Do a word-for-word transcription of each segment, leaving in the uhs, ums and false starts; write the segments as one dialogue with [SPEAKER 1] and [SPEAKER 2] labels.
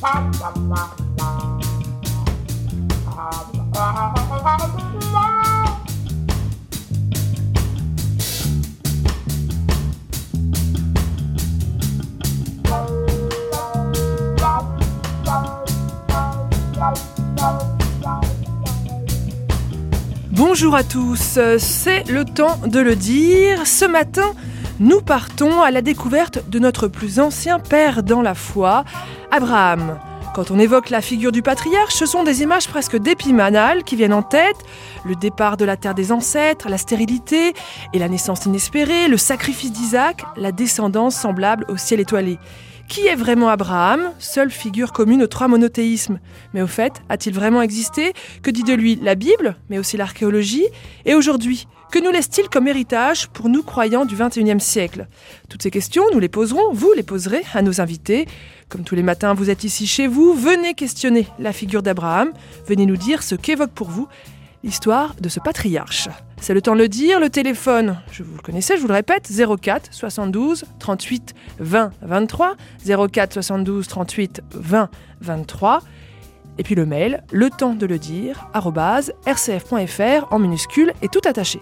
[SPEAKER 1] Bonjour à tous, c'est le temps de le dire. Ce matin, nous partons à la découverte de notre plus ancien père dans la foi, Abraham. Quand on évoque la figure du patriarche, ce sont des images presque d'épimanal qui viennent en tête. Le départ de la terre des ancêtres, la stérilité et la naissance inespérée, le sacrifice d'Isaac, la descendance semblable au ciel étoilé. Qui est vraiment Abraham, seule figure commune aux trois monothéismes? Mais au fait, a-t-il vraiment existé? Que dit de lui la Bible, mais aussi l'archéologie? Et aujourd'hui, que nous laisse-t-il comme héritage pour nous croyants du vingt et unième siècle? Toutes ces questions, nous les poserons, vous les poserez à nos invités. Comme tous les matins, vous êtes ici chez vous, venez questionner la figure d'Abraham, venez nous dire ce qu'évoque pour vous l'histoire de ce patriarche. C'est le temps de le dire, le téléphone, je vous le connaissez, je vous le répète, zéro quatre soixante-douze trente-huit vingt vingt-trois, zéro quatre soixante-douze trente-huit vingt vingt-trois, et puis le mail, le temps de le dire, arobase r c f point f r en minuscule et tout attaché.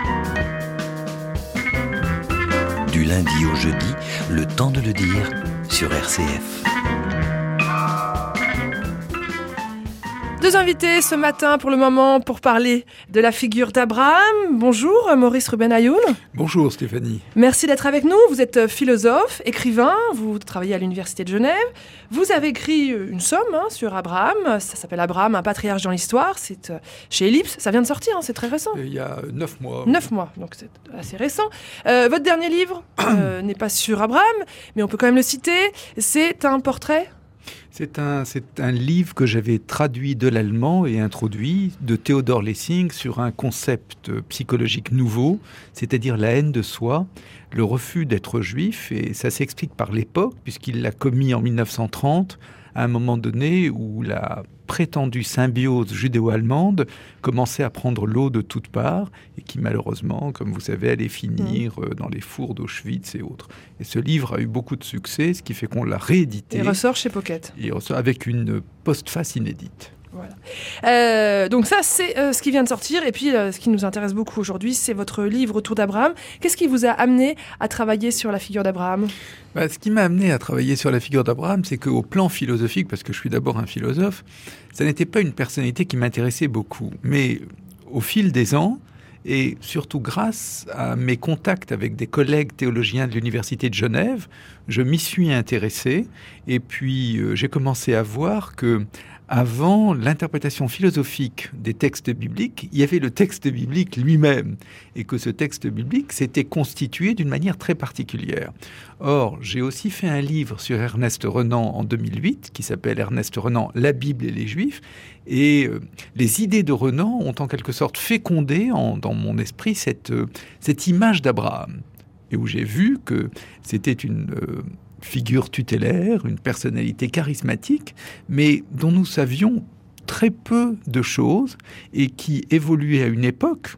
[SPEAKER 2] Du lundi au jeudi, le temps de le dire sur R C F.
[SPEAKER 1] Deux invités ce matin pour le moment pour parler de la figure d'Abraham. Bonjour Maurice Ruben-Ayoun.
[SPEAKER 3] Bonjour Stéphanie.
[SPEAKER 1] Merci d'être avec nous. Vous êtes philosophe, écrivain, vous travaillez à l'Université de Genève. Vous avez écrit une somme hein, sur Abraham, ça s'appelle Abraham, un patriarche dans l'histoire. C'est euh, chez Ellipse, ça vient de sortir, hein, c'est très récent.
[SPEAKER 3] Il y a neuf mois.
[SPEAKER 1] Neuf mois, donc c'est assez récent. Euh, votre dernier livre euh, n'est pas sur Abraham, mais on peut quand même le citer. C'est un portrait.
[SPEAKER 3] C'est un, c'est un livre que j'avais traduit de l'allemand et introduit de Theodor Lessing sur un concept psychologique nouveau, c'est-à-dire la haine de soi, le refus d'être juif, et ça s'explique par l'époque, puisqu'il l'a commis en mille neuf cent trente, à un moment donné où la prétendue symbiose judéo-allemande commençait à prendre l'eau de toutes parts et qui malheureusement, comme vous savez, allait finir mmh. dans les fours d'Auschwitz et autres. Et ce livre a eu beaucoup de succès, ce qui fait qu'on l'a réédité.
[SPEAKER 1] Il ressort chez Pocket.
[SPEAKER 3] Il ressort avec une postface inédite.
[SPEAKER 1] Voilà. Euh, donc ça, c'est euh, ce qui vient de sortir. Et puis, euh, ce qui nous intéresse beaucoup aujourd'hui, c'est votre livre Autour d'Abraham. Qu'est-ce qui vous a amené à travailler sur la figure d'Abraham ?
[SPEAKER 3] Bah, ce qui m'a amené à travailler sur la figure d'Abraham, c'est qu'au plan philosophique, parce que je suis d'abord un philosophe, ça n'était pas une personnalité qui m'intéressait beaucoup. Mais au fil des ans, et surtout grâce à mes contacts avec des collègues théologiens de l'Université de Genève, je m'y suis intéressé. Et puis, euh, j'ai commencé à voir que avant l'interprétation philosophique des textes bibliques, il y avait le texte biblique lui-même, et que ce texte biblique s'était constitué d'une manière très particulière. Or, j'ai aussi fait un livre sur Ernest Renan en deux mille huit, qui s'appelle Ernest Renan, La Bible et les Juifs, et euh, les idées de Renan ont en quelque sorte fécondé en, dans mon esprit cette, euh, cette image d'Abraham, et où j'ai vu que c'était une... Euh, figure tutélaire, une personnalité charismatique, mais dont nous savions très peu de choses et qui évoluait à une époque,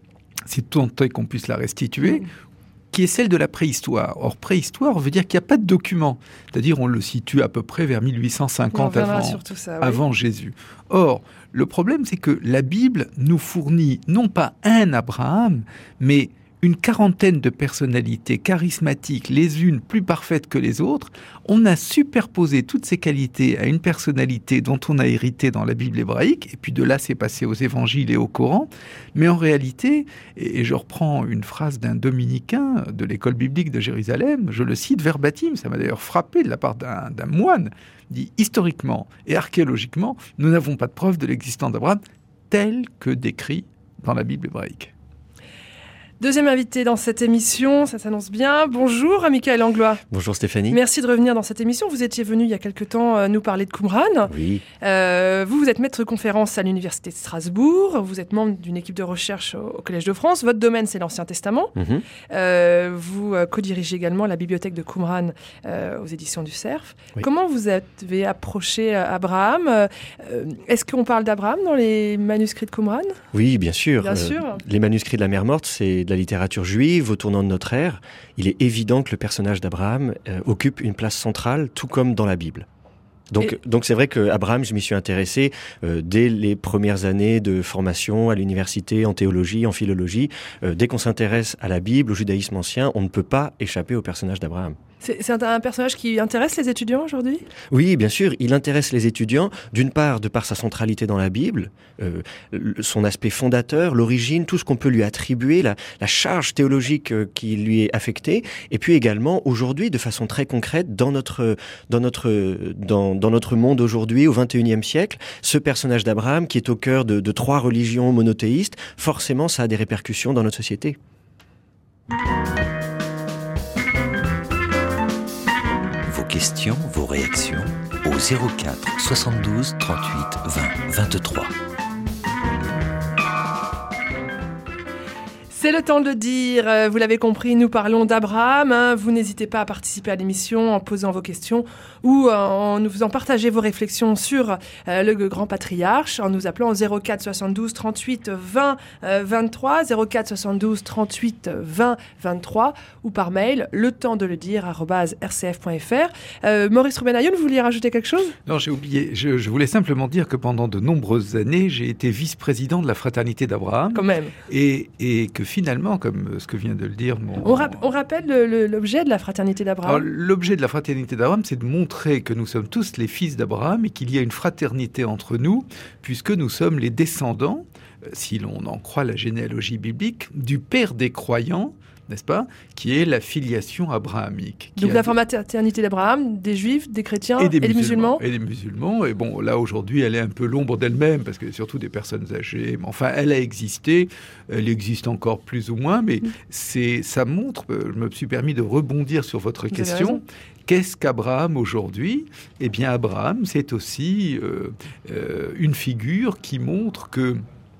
[SPEAKER 3] si tant est qu'on puisse la restituer, mmh. qui est celle de la préhistoire. Or, préhistoire veut dire qu'il n'y a pas de document. C'est-à-dire on le situe à peu près vers mille huit cent cinquante avant, ça, oui. avant Jésus. Or, le problème, c'est que la Bible nous fournit non pas un Abraham, mais une quarantaine de personnalités charismatiques, les unes plus parfaites que les autres. On a superposé toutes ces qualités à une personnalité dont on a hérité dans la Bible hébraïque, et puis de là, c'est passé aux évangiles et au Coran. Mais en réalité, et je reprends une phrase d'un dominicain de l'école biblique de Jérusalem, je le cite verbatim, ça m'a d'ailleurs frappé de la part d'un, d'un moine, dit « Historiquement et archéologiquement, nous n'avons pas de preuve de l'existence d'Abraham tel que décrit dans la Bible hébraïque. »
[SPEAKER 1] Deuxième invité dans cette émission, ça s'annonce bien. Bonjour, Michael Langlois.
[SPEAKER 4] Bonjour Stéphanie.
[SPEAKER 1] Merci de revenir dans cette émission. Vous étiez venu il y a quelque temps euh, nous parler de Qumran.
[SPEAKER 4] Oui.
[SPEAKER 1] Euh, vous, vous êtes maître de conférence à l'Université de Strasbourg. Vous êtes membre d'une équipe de recherche au, au Collège de France. Votre domaine, c'est l'Ancien Testament. Mm-hmm. Euh, vous euh, co-dirigez également la bibliothèque de Qumran euh, aux éditions du Cerf. Oui. Comment vous avez approché euh, Abraham euh, Est-ce qu'on parle d'Abraham dans les manuscrits de Qumran ?
[SPEAKER 4] Oui, bien sûr.
[SPEAKER 1] Bien
[SPEAKER 4] euh,
[SPEAKER 1] sûr.
[SPEAKER 4] Les manuscrits de la mer morte, c'est de la littérature juive au tournant de notre ère. Il est évident que le personnage d'Abraham euh, occupe une place centrale, tout comme dans la Bible. Donc,
[SPEAKER 1] Et...
[SPEAKER 4] donc c'est vrai qu'Abraham, je m'y suis intéressé euh, dès les premières années de formation à l'université, en théologie, en philologie. Euh, dès qu'on s'intéresse à la Bible, au judaïsme ancien, on ne peut pas échapper au personnage d'Abraham.
[SPEAKER 1] C'est, c'est un, un personnage qui intéresse les étudiants aujourd'hui ?
[SPEAKER 4] Oui, bien sûr, il intéresse les étudiants, d'une part, de par sa centralité dans la Bible, euh, son aspect fondateur, l'origine, tout ce qu'on peut lui attribuer, la, la charge théologique euh, qui lui est affectée, et puis également, aujourd'hui, de façon très concrète, dans notre, dans notre, dans, dans notre monde aujourd'hui, au vingt et unième siècle, ce personnage d'Abraham, qui est au cœur de, de trois religions monothéistes, forcément, ça a des répercussions dans notre société.
[SPEAKER 2] Questions, vos réactions au zéro quatre soixante-douze trente-huit vingt vingt-trois.
[SPEAKER 1] C'est le temps de le dire, vous l'avez compris, nous parlons d'Abraham. Vous n'hésitez pas à participer à l'émission en posant vos questions ou en nous faisant partager vos réflexions sur le grand patriarche en nous appelant au zéro quatre soixante-douze trente-huit vingt vingt-trois, zéro quatre soixante-douze trente-huit vingt vingt-trois ou par mail, le temps de le dire arobase r c f point f r. Euh, Maurice Ruben-Ayoun, vous vouliez rajouter quelque chose ?
[SPEAKER 3] Non, j'ai oublié. Je, je voulais simplement dire que pendant de nombreuses années, j'ai été vice-président de la Fraternité d'Abraham.
[SPEAKER 1] Quand même.
[SPEAKER 3] Et, et que finalement, comme ce que vient de le dire mon...
[SPEAKER 1] On, rap- on rappelle le, le, l'objet de la Fraternité d'Abraham.
[SPEAKER 3] Alors, l'objet de la Fraternité d'Abraham, c'est de montrer que nous sommes tous les fils d'Abraham et qu'il y a une fraternité entre nous, puisque nous sommes les descendants, si l'on en croit la généalogie biblique, du père des croyants, n'est-ce pas, qui est la filiation abrahamique.
[SPEAKER 1] Donc la fraternité d'Abraham, des juifs, des chrétiens
[SPEAKER 3] et des,
[SPEAKER 1] et des musulmans.
[SPEAKER 3] Et des musulmans. Et bon, là, aujourd'hui, elle est un peu l'ombre d'elle-même, parce que surtout des personnes âgées. Mais enfin, elle a existé, elle existe encore plus ou moins, mais mmh. c'est, ça montre, je me suis permis de rebondir sur votre Vous question. Qu'est-ce qu'Abraham aujourd'hui ? Eh bien, Abraham, c'est aussi euh, euh, une figure qui montre que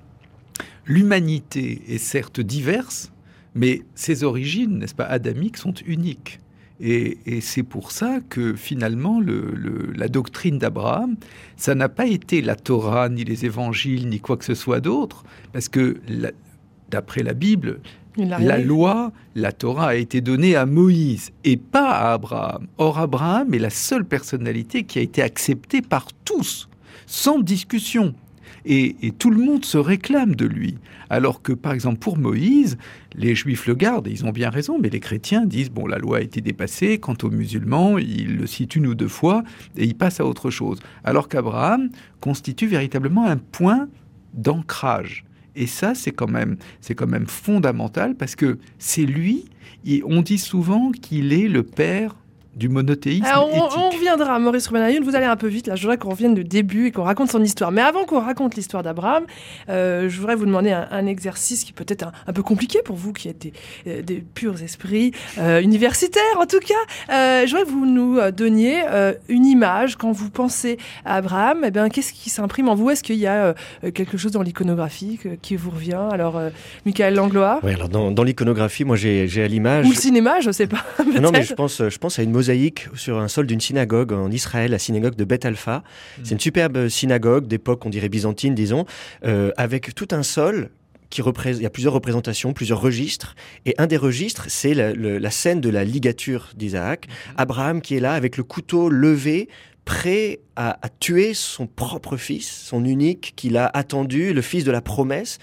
[SPEAKER 3] l'humanité est certes diverse, mais ses origines, n'est-ce pas, adamiques, sont uniques. Et, et c'est pour ça que, finalement, le, le, la doctrine d'Abraham, ça n'a pas été la Torah, ni les évangiles, ni quoi que ce soit d'autre, parce que, la, d'après la Bible, la loi, la Torah a été donnée à Moïse et pas à Abraham. Or, Abraham est la seule personnalité qui a été acceptée par tous, sans discussion. Et, et tout le monde se réclame de lui. Alors que, par exemple, pour Moïse, les Juifs le gardent, et ils ont bien raison, mais les chrétiens disent, bon, la loi a été dépassée, quant aux musulmans, ils le citent une ou deux fois, et ils passent à autre chose. Alors qu'Abraham constitue véritablement un point d'ancrage. Et ça, c'est quand même, c'est quand même fondamental, parce que c'est lui, et on dit souvent qu'il est le père du monothéisme
[SPEAKER 1] Alors, on,
[SPEAKER 3] éthique.
[SPEAKER 1] On reviendra, Maurice Ruben-Ayoun, vous allez un peu vite, là, je voudrais qu'on revienne du début et qu'on raconte son histoire. Mais avant qu'on raconte l'histoire d'Abraham, euh, je voudrais vous demander un, un exercice qui peut être un, un peu compliqué pour vous, qui êtes des, euh, des purs esprits euh, universitaires, en tout cas. Euh, je voudrais que vous nous donniez euh, une image, quand vous pensez à Abraham, eh bien, qu'est-ce qui s'imprime en vous ? Est-ce qu'il y a euh, quelque chose dans l'iconographie que, qui vous revient ? Alors, euh, Michael Langlois ?
[SPEAKER 4] Oui, alors dans, dans l'iconographie, moi j'ai, j'ai à l'image...
[SPEAKER 1] Ou le cinéma, je ne sais pas.
[SPEAKER 4] Non, mais je pense, je pense à une mosaïque sur un sol d'une synagogue en Israël, la synagogue de Beth Alpha. Mmh. C'est une superbe synagogue d'époque, on dirait byzantine, disons, euh, avec tout un sol qui représente, il y a plusieurs représentations, plusieurs registres, et un des registres, c'est la, le, la scène de la ligature d'Isaac. Mmh. Abraham qui est là avec le couteau levé, prêt à, à tuer son propre fils, son unique, qu'il a attendu, le fils de la promesse,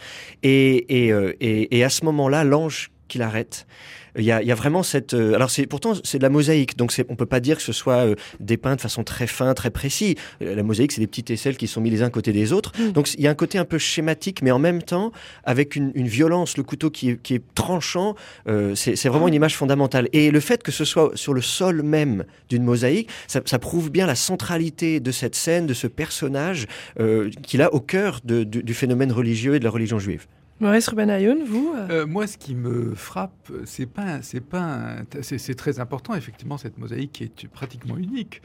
[SPEAKER 4] et, et, euh, et, et à ce moment-là, l'ange qui l'arrête. Il y a, il y a vraiment cette... Euh, alors, c'est, pourtant, c'est de la mosaïque, donc c'est, on ne peut pas dire que ce soit euh, dépeint de façon très fin, très précis. Euh, la mosaïque, c'est des petites aisselles qui sont mis les uns à côté des autres. Mmh. Donc, il y a un côté un peu schématique, mais en même temps, avec une, une violence, le couteau qui est, qui est tranchant, euh, c'est, c'est vraiment une image fondamentale. Et le fait que ce soit sur le sol même d'une mosaïque, ça, ça prouve bien la centralité de cette scène, de ce personnage euh, qu'il a au cœur de, de, du phénomène religieux et de la religion juive.
[SPEAKER 1] Maurice Ruben-Ayoun, vous
[SPEAKER 3] euh, Moi, ce qui me frappe, c'est pas, c'est pas, un, c'est, c'est très important, effectivement, cette mosaïque qui est pratiquement unique.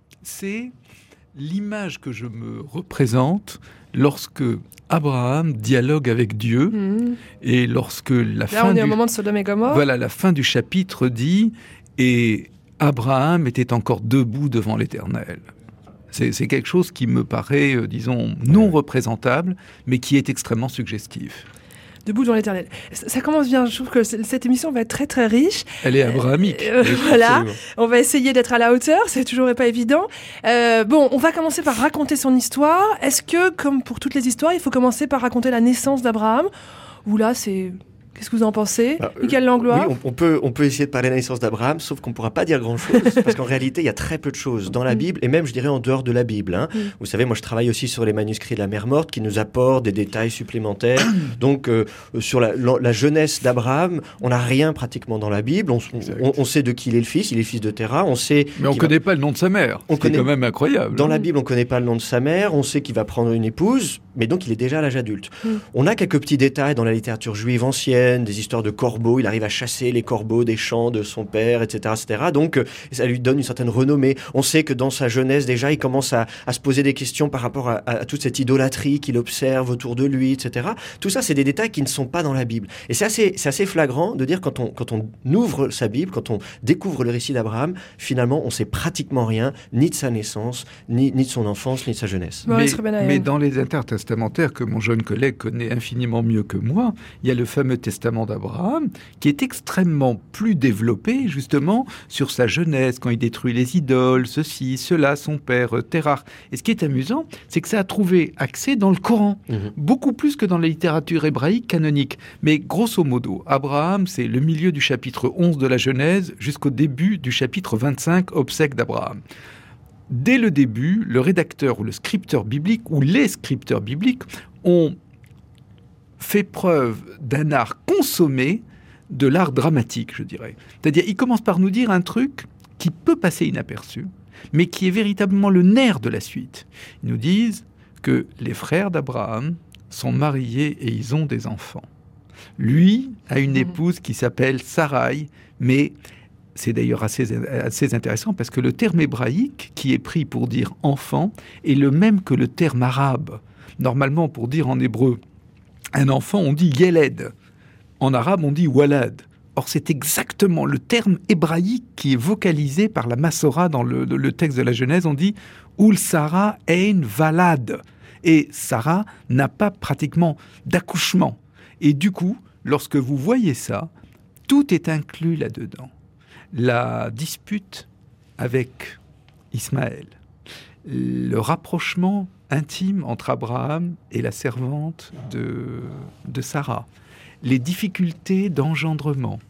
[SPEAKER 3] C'est l'image que je me représente lorsque Abraham dialogue avec Dieu mmh. et lorsque la
[SPEAKER 1] Là,
[SPEAKER 3] fin
[SPEAKER 1] on est
[SPEAKER 3] du,
[SPEAKER 1] au moment de Sodome et Gomorrhe.
[SPEAKER 3] Voilà, la fin du chapitre dit et Abraham était encore debout devant l'Éternel. C'est, c'est quelque chose qui me paraît, euh, disons, non représentable, mais qui est extrêmement suggestif.
[SPEAKER 1] debout devant l'Éternel. Ça, ça commence bien, je trouve que cette émission va être très très riche.
[SPEAKER 3] Elle est abrahamique.
[SPEAKER 1] Euh, euh, voilà, on va essayer d'être à la hauteur, c'est toujours pas évident. Euh, bon, on va commencer par raconter son histoire. Est-ce que, comme pour toutes les histoires, il faut commencer par raconter la naissance d'Abraham ? Ou là, c'est... Qu'est-ce que vous en pensez, bah, euh, Michael Langlois ?
[SPEAKER 4] Oui, on, on, peut, on peut essayer de parler de la naissance d'Abraham, sauf qu'on ne pourra pas dire grand-chose, parce qu'en réalité, il y a très peu de choses dans la Bible, et même, je dirais, en dehors de la Bible. Hein. Mm. Vous savez, moi, je travaille aussi sur les manuscrits de la Mer Morte, qui nous apportent des détails supplémentaires. Donc, euh, sur la, la, la jeunesse d'Abraham, on n'a rien pratiquement dans la Bible. On, on, on sait de qui il est le fils, il est le fils de Terah. On sait
[SPEAKER 3] Mais on ne connaît va... pas le nom de sa mère, on connaît... quand même incroyable.
[SPEAKER 4] Dans la Bible, on ne connaît pas le nom de sa mère, on sait qu'il va prendre une épouse, mais donc il est déjà à l'âge adulte. Mm. On a quelques petits détails dans la littérature juive ancienne, des histoires de corbeaux, il arrive à chasser les corbeaux des champs de son père, et cetera, et cetera. Donc, ça lui donne une certaine renommée. On sait que dans sa jeunesse, déjà, il commence à, à se poser des questions par rapport à, à toute cette idolâtrie qu'il observe autour de lui, et cetera. Tout ça, c'est des détails qui ne sont pas dans la Bible. Et c'est assez, c'est assez flagrant de dire quand on, quand on ouvre sa Bible, quand on découvre le récit d'Abraham, finalement, on sait pratiquement rien, ni de sa naissance, ni, ni de son enfance, ni de sa jeunesse.
[SPEAKER 3] Mais, mais dans les intertestamentaires que mon jeune collègue connaît infiniment mieux que moi, il y a le fameux testament d'Abraham, qui est extrêmement plus développé, justement, sur sa jeunesse, quand il détruit les idoles, ceci, cela, son père, Terah. Et ce qui est amusant, c'est que ça a trouvé accès dans le Coran, mmh. beaucoup plus que dans la littérature hébraïque canonique. Mais grosso modo, Abraham, c'est le milieu du chapitre onze de la Genèse jusqu'au début du chapitre vingt-cinq, obsèques d'Abraham. Dès le début, le rédacteur ou le scripteur biblique, ou les scripteurs bibliques, ont fait preuve d'un art consommé, de l'art dramatique, je dirais. C'est-à-dire, il commence par nous dire un truc qui peut passer inaperçu, mais qui est véritablement le nerf de la suite. Ils nous disent que les frères d'Abraham sont mariés et ils ont des enfants. Lui a une épouse qui s'appelle Sarai, mais c'est d'ailleurs assez, assez intéressant parce que le terme hébraïque qui est pris pour dire enfant est le même que le terme arabe. Normalement, pour dire en hébreu un enfant, on dit yeled. En arabe, on dit walad. Or, c'est exactement le terme hébraïque qui est vocalisé par la Masorah dans le, le texte de la Genèse. On dit ul Sarah ein valad. Et Sarah n'a pas pratiquement d'accouchement. Et du coup, lorsque vous voyez ça, tout est inclus là-dedans. La dispute avec Ismaël, le rapprochement intime entre Abraham et la servante de, de Sarah, les difficultés d'engendrement,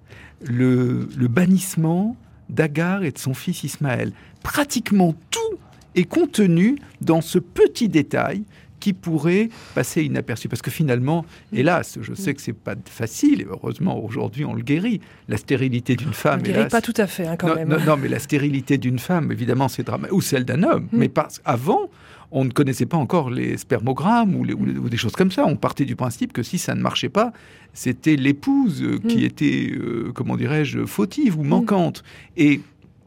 [SPEAKER 3] le, le bannissement d'Agar et de son fils Ismaël. Pratiquement tout est contenu dans ce petit détail qui pourrait passer inaperçu. Parce que finalement, hélas, je sais que c'est pas facile, et heureusement, aujourd'hui, on le guérit. La stérilité d'une femme...
[SPEAKER 1] On ne le guérit pas tout à fait, hein, quand
[SPEAKER 3] non,
[SPEAKER 1] même.
[SPEAKER 3] Non, non, mais la stérilité d'une femme, évidemment, c'est dramatique. Ou celle d'un homme. Mm. Mais parce, avant, on ne connaissait pas encore les spermogrammes ou, les, ou, les, ou des choses comme ça. On partait du principe que si ça ne marchait pas, c'était l'épouse euh, qui mm. était, euh, comment dirais-je, fautive ou manquante. Mm. Et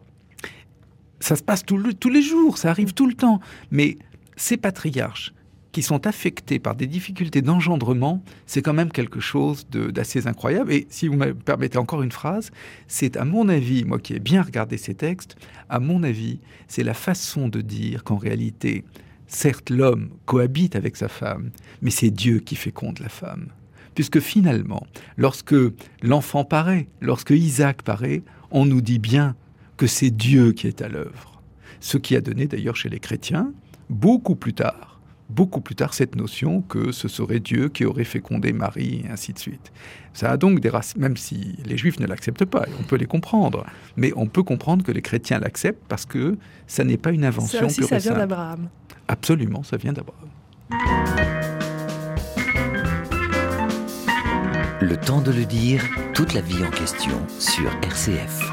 [SPEAKER 3] ça se passe tout le, tous les jours, ça arrive tout le temps. Mais ces patriarches qui sont affectés par des difficultés d'engendrement, c'est quand même quelque chose de, d'assez incroyable. Et si vous me permettez encore une phrase, c'est à mon avis, moi qui ai bien regardé ces textes, à mon avis, c'est la façon de dire qu'en réalité, certes, l'homme cohabite avec sa femme, mais c'est Dieu qui féconde la femme. Puisque finalement, lorsque l'enfant paraît, lorsque Isaac paraît, on nous dit bien que c'est Dieu qui est à l'œuvre. Ce qui a donné d'ailleurs chez les chrétiens, beaucoup plus tard, beaucoup plus tard cette notion que ce serait Dieu qui aurait fécondé Marie, et ainsi de suite. Ça a donc des racines, même si les Juifs ne l'acceptent pas, et on peut les comprendre, mais on peut comprendre que les chrétiens l'acceptent parce que ça n'est pas une invention pure et simple.
[SPEAKER 1] Ça aussi, ça vient d'Abraham.
[SPEAKER 3] Absolument, ça vient d'Abraham.
[SPEAKER 2] Le temps de le dire, toute la vie en question sur R C F.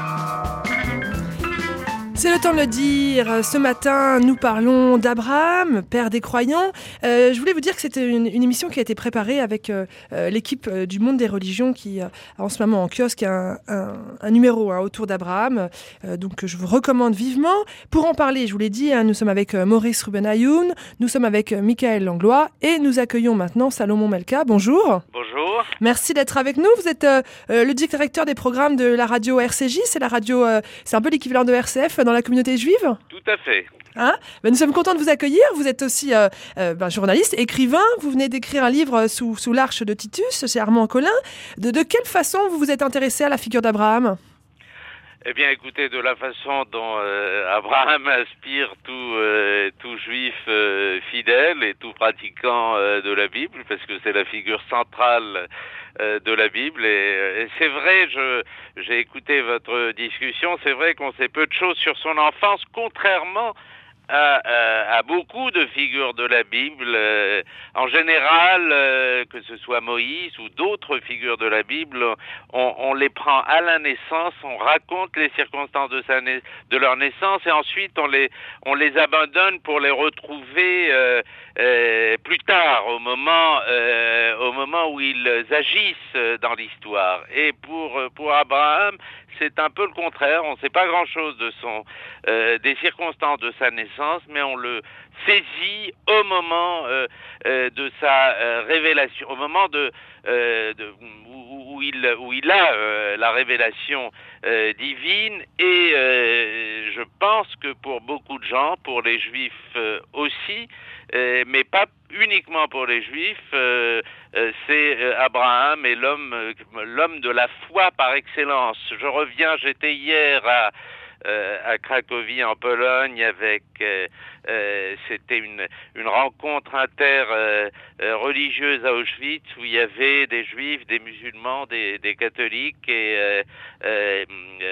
[SPEAKER 1] C'est le temps de le dire. Ce matin, nous parlons d'Abraham, père des croyants. Euh, je voulais vous dire que c'était une, une émission qui a été préparée avec euh, l'équipe euh, du Monde des religions qui a en ce moment en kiosque un, un, un numéro hein, autour d'Abraham. Euh, donc, je vous recommande vivement. Pour en parler, je vous l'ai dit, hein, nous sommes avec euh, Maurice Ruben-Ayoun, nous sommes avec euh, Michael Langlois et nous accueillons maintenant Salomon Melka. Bonjour.
[SPEAKER 5] Bonjour. Merci
[SPEAKER 1] d'être avec nous. Vous êtes euh, le directeur des programmes de la radio R C J. C'est la radio, euh, c'est un peu l'équivalent de R C F dans la communauté juive ?
[SPEAKER 5] Tout à fait.
[SPEAKER 1] Hein ben, nous sommes contents de vous accueillir. Vous êtes aussi euh, euh, ben, journaliste, écrivain. Vous venez d'écrire un livre sous, sous l'arche de Titus, chez Armand Collin. De, de quelle façon vous vous êtes intéressé à la figure d'Abraham ?
[SPEAKER 5] Eh bien, écoutez, de la façon dont euh, Abraham inspire tout, euh, tout juif euh, fidèle et tout pratiquant euh, de la Bible, parce que c'est la figure centrale euh, de la Bible. Et, et c'est vrai, je, j'ai écouté votre discussion, c'est vrai qu'on sait peu de choses sur son enfance, contrairement À, à, à beaucoup de figures de la Bible. Euh, en général, euh, que ce soit Moïse ou d'autres figures de la Bible, on, on les prend à la naissance, on raconte les circonstances de, sa na- de leur naissance et ensuite on les, on les abandonne pour les retrouver euh, euh, plus tard, au moment, euh, au moment où ils agissent dans l'histoire. Et pour, pour Abraham, c'est un peu le contraire. On ne sait pas grand-chose de son, euh, des circonstances de sa naissance, mais on le saisit au moment euh, euh, de sa euh, révélation, au moment de, euh, de où, où il où il a euh, la révélation euh, divine. Et euh, je pense que pour beaucoup de gens, pour les Juifs euh, aussi, euh, mais pas uniquement pour les Juifs, euh, euh, c'est euh, Abraham est l'homme, euh, l'homme de la foi par excellence. Je reviens, j'étais hier à Euh, à Cracovie en Pologne avec euh, euh, c'était une une rencontre inter euh, euh, religieuse à Auschwitz où il y avait des juifs, des musulmans, des des catholiques et euh, euh,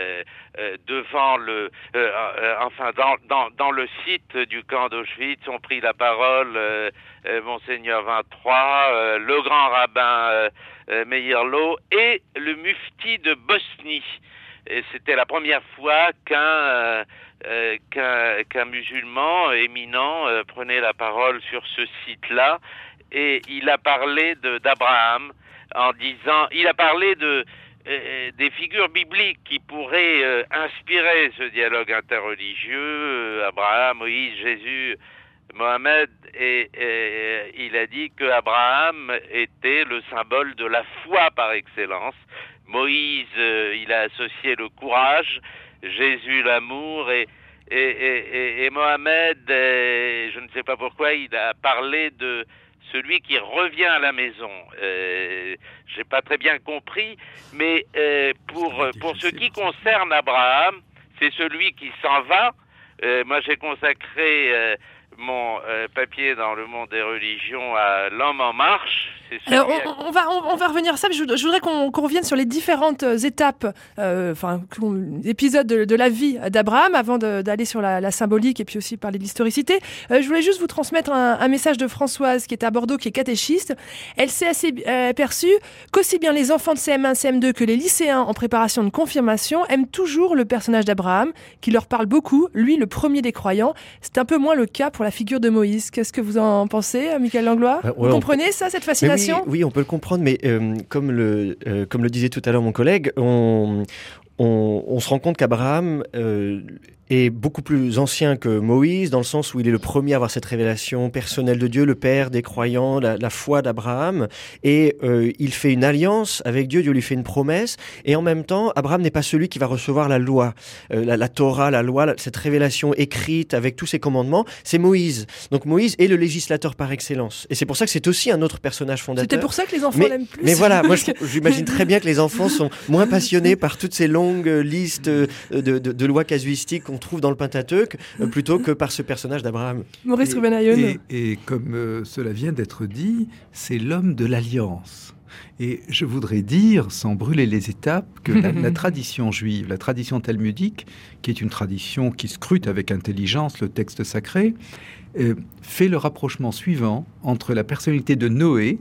[SPEAKER 5] euh, devant le euh, euh, enfin dans dans dans le site du camp d'Auschwitz ont pris la parole euh, euh, Monseigneur vingt-trois, euh, le grand rabbin euh, euh, Meir-Lo et le mufti de Bosnie. Et c'était la première fois qu'un euh, euh, qu'un, qu'un musulman éminent euh, prenait la parole sur ce site-là, et il a parlé de, d'Abraham en disant, il a parlé de euh, des figures bibliques qui pourraient euh, inspirer ce dialogue interreligieux, euh, Abraham, Moïse, Jésus, Mohamed, et, et il a dit que Abraham était le symbole de la foi par excellence. Moïse, euh, il a associé le courage, Jésus l'amour, et, et, et, et Mohamed, euh, je ne sais pas pourquoi, il a parlé de celui qui revient à la maison. Euh, j'ai pas très bien compris, mais euh, pour, pour ce qui concerne Abraham, c'est celui qui s'en va. Euh, moi, j'ai consacré euh, mon euh, papier dans Le Monde des Religions à L'Homme en marche.
[SPEAKER 1] Alors, on, on, va, on, on va revenir à ça, mais je, je voudrais qu'on, qu'on revienne sur les différentes étapes, euh, enfin, épisodes de, de la vie d'Abraham avant de, d'aller sur la, la symbolique et puis aussi parler de l'historicité. Euh, je voulais juste vous transmettre un, un message de Françoise qui est à Bordeaux, qui est catéchiste. Elle s'est assez euh, aperçue qu'aussi bien les enfants de C M un, C M deux que les lycéens en préparation de confirmation aiment toujours le personnage d'Abraham, qui leur parle beaucoup, lui le premier des croyants. C'est un peu moins le cas pour la figure de Moïse. Qu'est-ce que vous en pensez, Michael Langlois? euh, ouais, Vous comprenez peut... ça, cette fascination?
[SPEAKER 4] Oui, oui, on peut le comprendre, mais euh, comme, le, euh, comme le disait tout à l'heure mon collègue, on, on, on se rend compte qu'Abraham euh, est beaucoup plus ancien que Moïse, dans le sens où il est le premier à avoir cette révélation personnelle de Dieu, le père des croyants, la, la foi d'Abraham, et euh, il fait une alliance avec Dieu, Dieu lui fait une promesse, et en même temps, Abraham n'est pas celui qui va recevoir la loi, euh, la, la Torah, la loi, cette révélation écrite avec tous ses commandements, c'est Moïse. Donc Moïse est le législateur par excellence, et c'est pour ça que c'est aussi un autre personnage fondateur.
[SPEAKER 1] C'était pour ça que les enfants
[SPEAKER 4] mais,
[SPEAKER 1] l'aiment plus.
[SPEAKER 4] Mais voilà, moi je, j'imagine très bien que les enfants sont moins passionnés par toutes ces longues listes de, de, de, de lois casuistiques qu'on trouve dans le Pentateuque, euh, plutôt que par ce personnage d'Abraham.
[SPEAKER 1] Maurice Rubenaïon.
[SPEAKER 3] Et, et, et comme euh, cela vient d'être dit, c'est l'homme de l'alliance. Et je voudrais dire, sans brûler les étapes, que la, la tradition juive, la tradition talmudique, qui est une tradition qui scrute avec intelligence le texte sacré, euh, fait le rapprochement suivant entre la personnalité de Noé,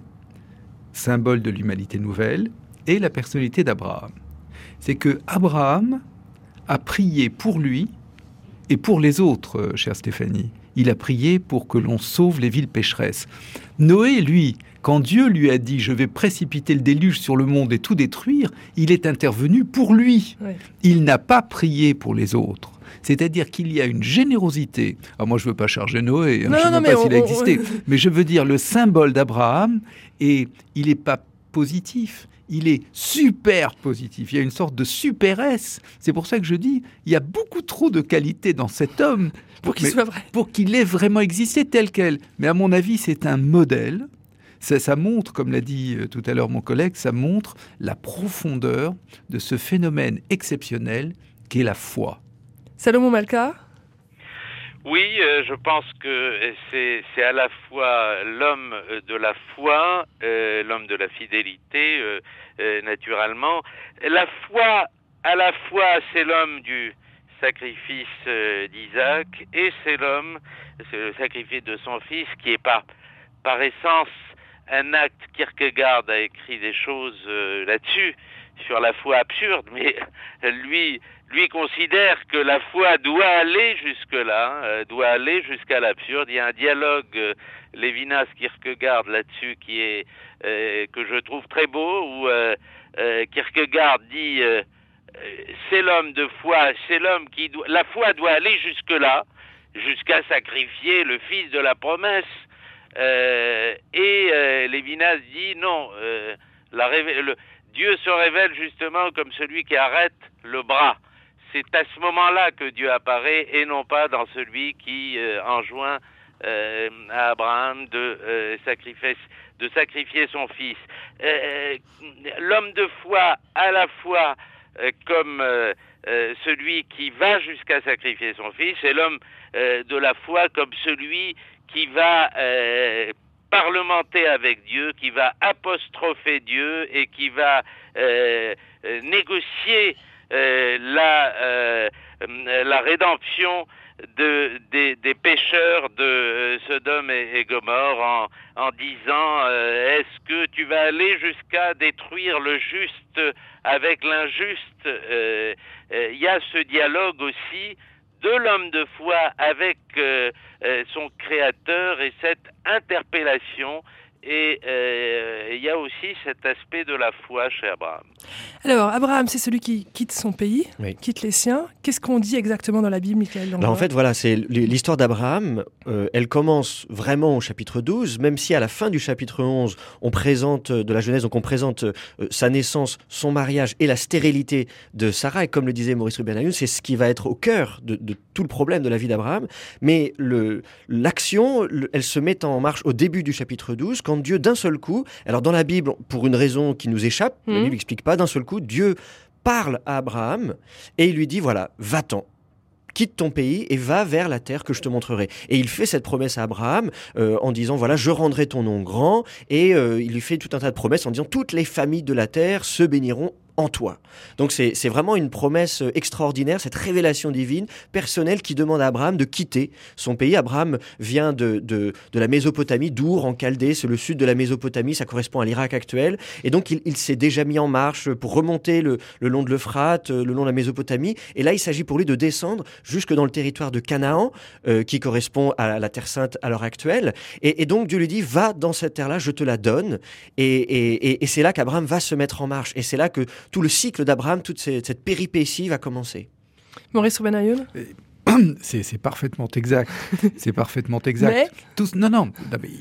[SPEAKER 3] symbole de l'humanité nouvelle, et la personnalité d'Abraham. C'est que Abraham a prié pour lui et pour les autres, chère Stéphanie. Il a prié pour que l'on sauve les villes pécheresses. Noé, lui, quand Dieu lui a dit « je vais précipiter le déluge sur le monde et tout détruire », il est intervenu pour lui. Oui. Il n'a pas prié pour les autres. C'est-à-dire qu'il y a une générosité. Alors moi, je ne veux pas charger Noé, hein, non, je ne sais pas s'il on, a existé, on... mais je veux dire le symbole d'Abraham, et il n'est pas positif. il est super positif. Il y a une sorte de super S. C'est pour ça que je dis, il y a beaucoup trop de qualités dans cet homme
[SPEAKER 1] pour qu'il soit vrai.
[SPEAKER 3] Pour qu'il ait vraiment existé tel quel. Mais à mon avis, c'est un modèle. Ça, ça montre, comme l'a dit tout à l'heure mon collègue, ça montre la profondeur de ce phénomène exceptionnel qu'est la foi.
[SPEAKER 1] Salomon Malka ?
[SPEAKER 5] Oui, euh, je pense que c'est, c'est à la fois l'homme de la foi, euh, l'homme de la fidélité, euh, euh, naturellement. La foi, à la fois, c'est l'homme du sacrifice euh, d'Isaac, et c'est l'homme, c'est le sacrifice de son fils, qui est par, par essence un acte. Kierkegaard a écrit des choses euh, là-dessus, sur la foi absurde, mais lui... Lui considère que la foi doit aller jusque-là, euh, doit aller jusqu'à l'absurde. Il y a un dialogue euh, Lévinas-Kierkegaard là-dessus qui est euh, que je trouve très beau, où euh, euh, Kierkegaard dit euh, c'est l'homme de foi, c'est l'homme qui doit, la foi doit aller jusque-là, jusqu'à sacrifier le fils de la promesse. Euh, et euh, Lévinas dit non, euh, la révé- le, Dieu se révèle justement comme celui qui arrête le bras. C'est à ce moment-là que Dieu apparaît, et non pas dans celui qui euh, enjoint euh, à Abraham de, euh, sacrifier, de sacrifier son fils. Euh, l'homme de foi, à la fois euh, comme euh, euh, celui qui va jusqu'à sacrifier son fils, et l'homme euh, de la foi comme celui qui va euh, parlementer avec Dieu, qui va apostropher Dieu et qui va euh, euh, négocier Euh, la, euh, la rédemption de, des, des pécheurs de euh, Sodome et, et Gomorrhe en, en disant euh, est-ce que tu vas aller jusqu'à détruire le juste avec l'injuste. euh, euh, il y a ce dialogue aussi de l'homme de foi avec euh, euh, son créateur, et cette interpellation. Et euh, il y a aussi cet aspect de la foi chez Abraham.
[SPEAKER 1] Alors, Abraham, c'est celui qui quitte son pays,
[SPEAKER 4] oui.
[SPEAKER 1] quitte les siens. Qu'est-ce qu'on dit exactement dans la Bible, Michael Langlois ?
[SPEAKER 4] Ben en fait, voilà, c'est l'histoire d'Abraham. Euh, elle commence vraiment au chapitre douze, même si à la fin du chapitre onze, on présente, de la Genèse, donc on présente euh, sa naissance, son mariage et la stérilité de Sarah. Et comme le disait Maurice Ruben-Ayoun, c'est ce qui va être au cœur de, de tout le problème de la vie d'Abraham. Mais le, l'action, le, elle se met en marche au début du chapitre douze, quand Dieu, d'un seul coup, alors dans la Bible, pour une raison qui nous échappe, mmh. la Bible n'explique pas, d'un seul coup, Dieu parle à Abraham et il lui dit, voilà, va-t'en. Quitte ton pays et va vers la terre que je te montrerai. Et il fait cette promesse à Abraham euh, en disant, voilà, je rendrai ton nom grand. Et euh, il lui fait tout un tas de promesses en disant, toutes les familles de la terre se béniront en toi. Donc c'est, c'est vraiment une promesse extraordinaire, cette révélation divine, personnelle, qui demande à Abraham de quitter son pays. Abraham vient de, de, de la Mésopotamie, d'Our en Chaldée, c'est le sud de la Mésopotamie, ça correspond à l'Irak actuel. Et donc il, il s'est déjà mis en marche pour remonter le, le long de l'Euphrate, le long de la Mésopotamie. Et là, il s'agit pour lui de descendre jusque dans le territoire de Canaan, euh, qui correspond à la Terre Sainte à l'heure actuelle. Et, et donc Dieu lui dit, va dans cette terre-là, je te la donne. Et, et, et, et c'est là qu'Abraham va se mettre en marche. Et c'est là que tout le cycle d'Abraham, toute cette, cette péripétie va commencer.
[SPEAKER 1] Maurice Ruben-Ayoun ?
[SPEAKER 3] c'est, c'est parfaitement exact. C'est parfaitement exact.
[SPEAKER 1] Mais
[SPEAKER 3] Tous, non, non, non mais,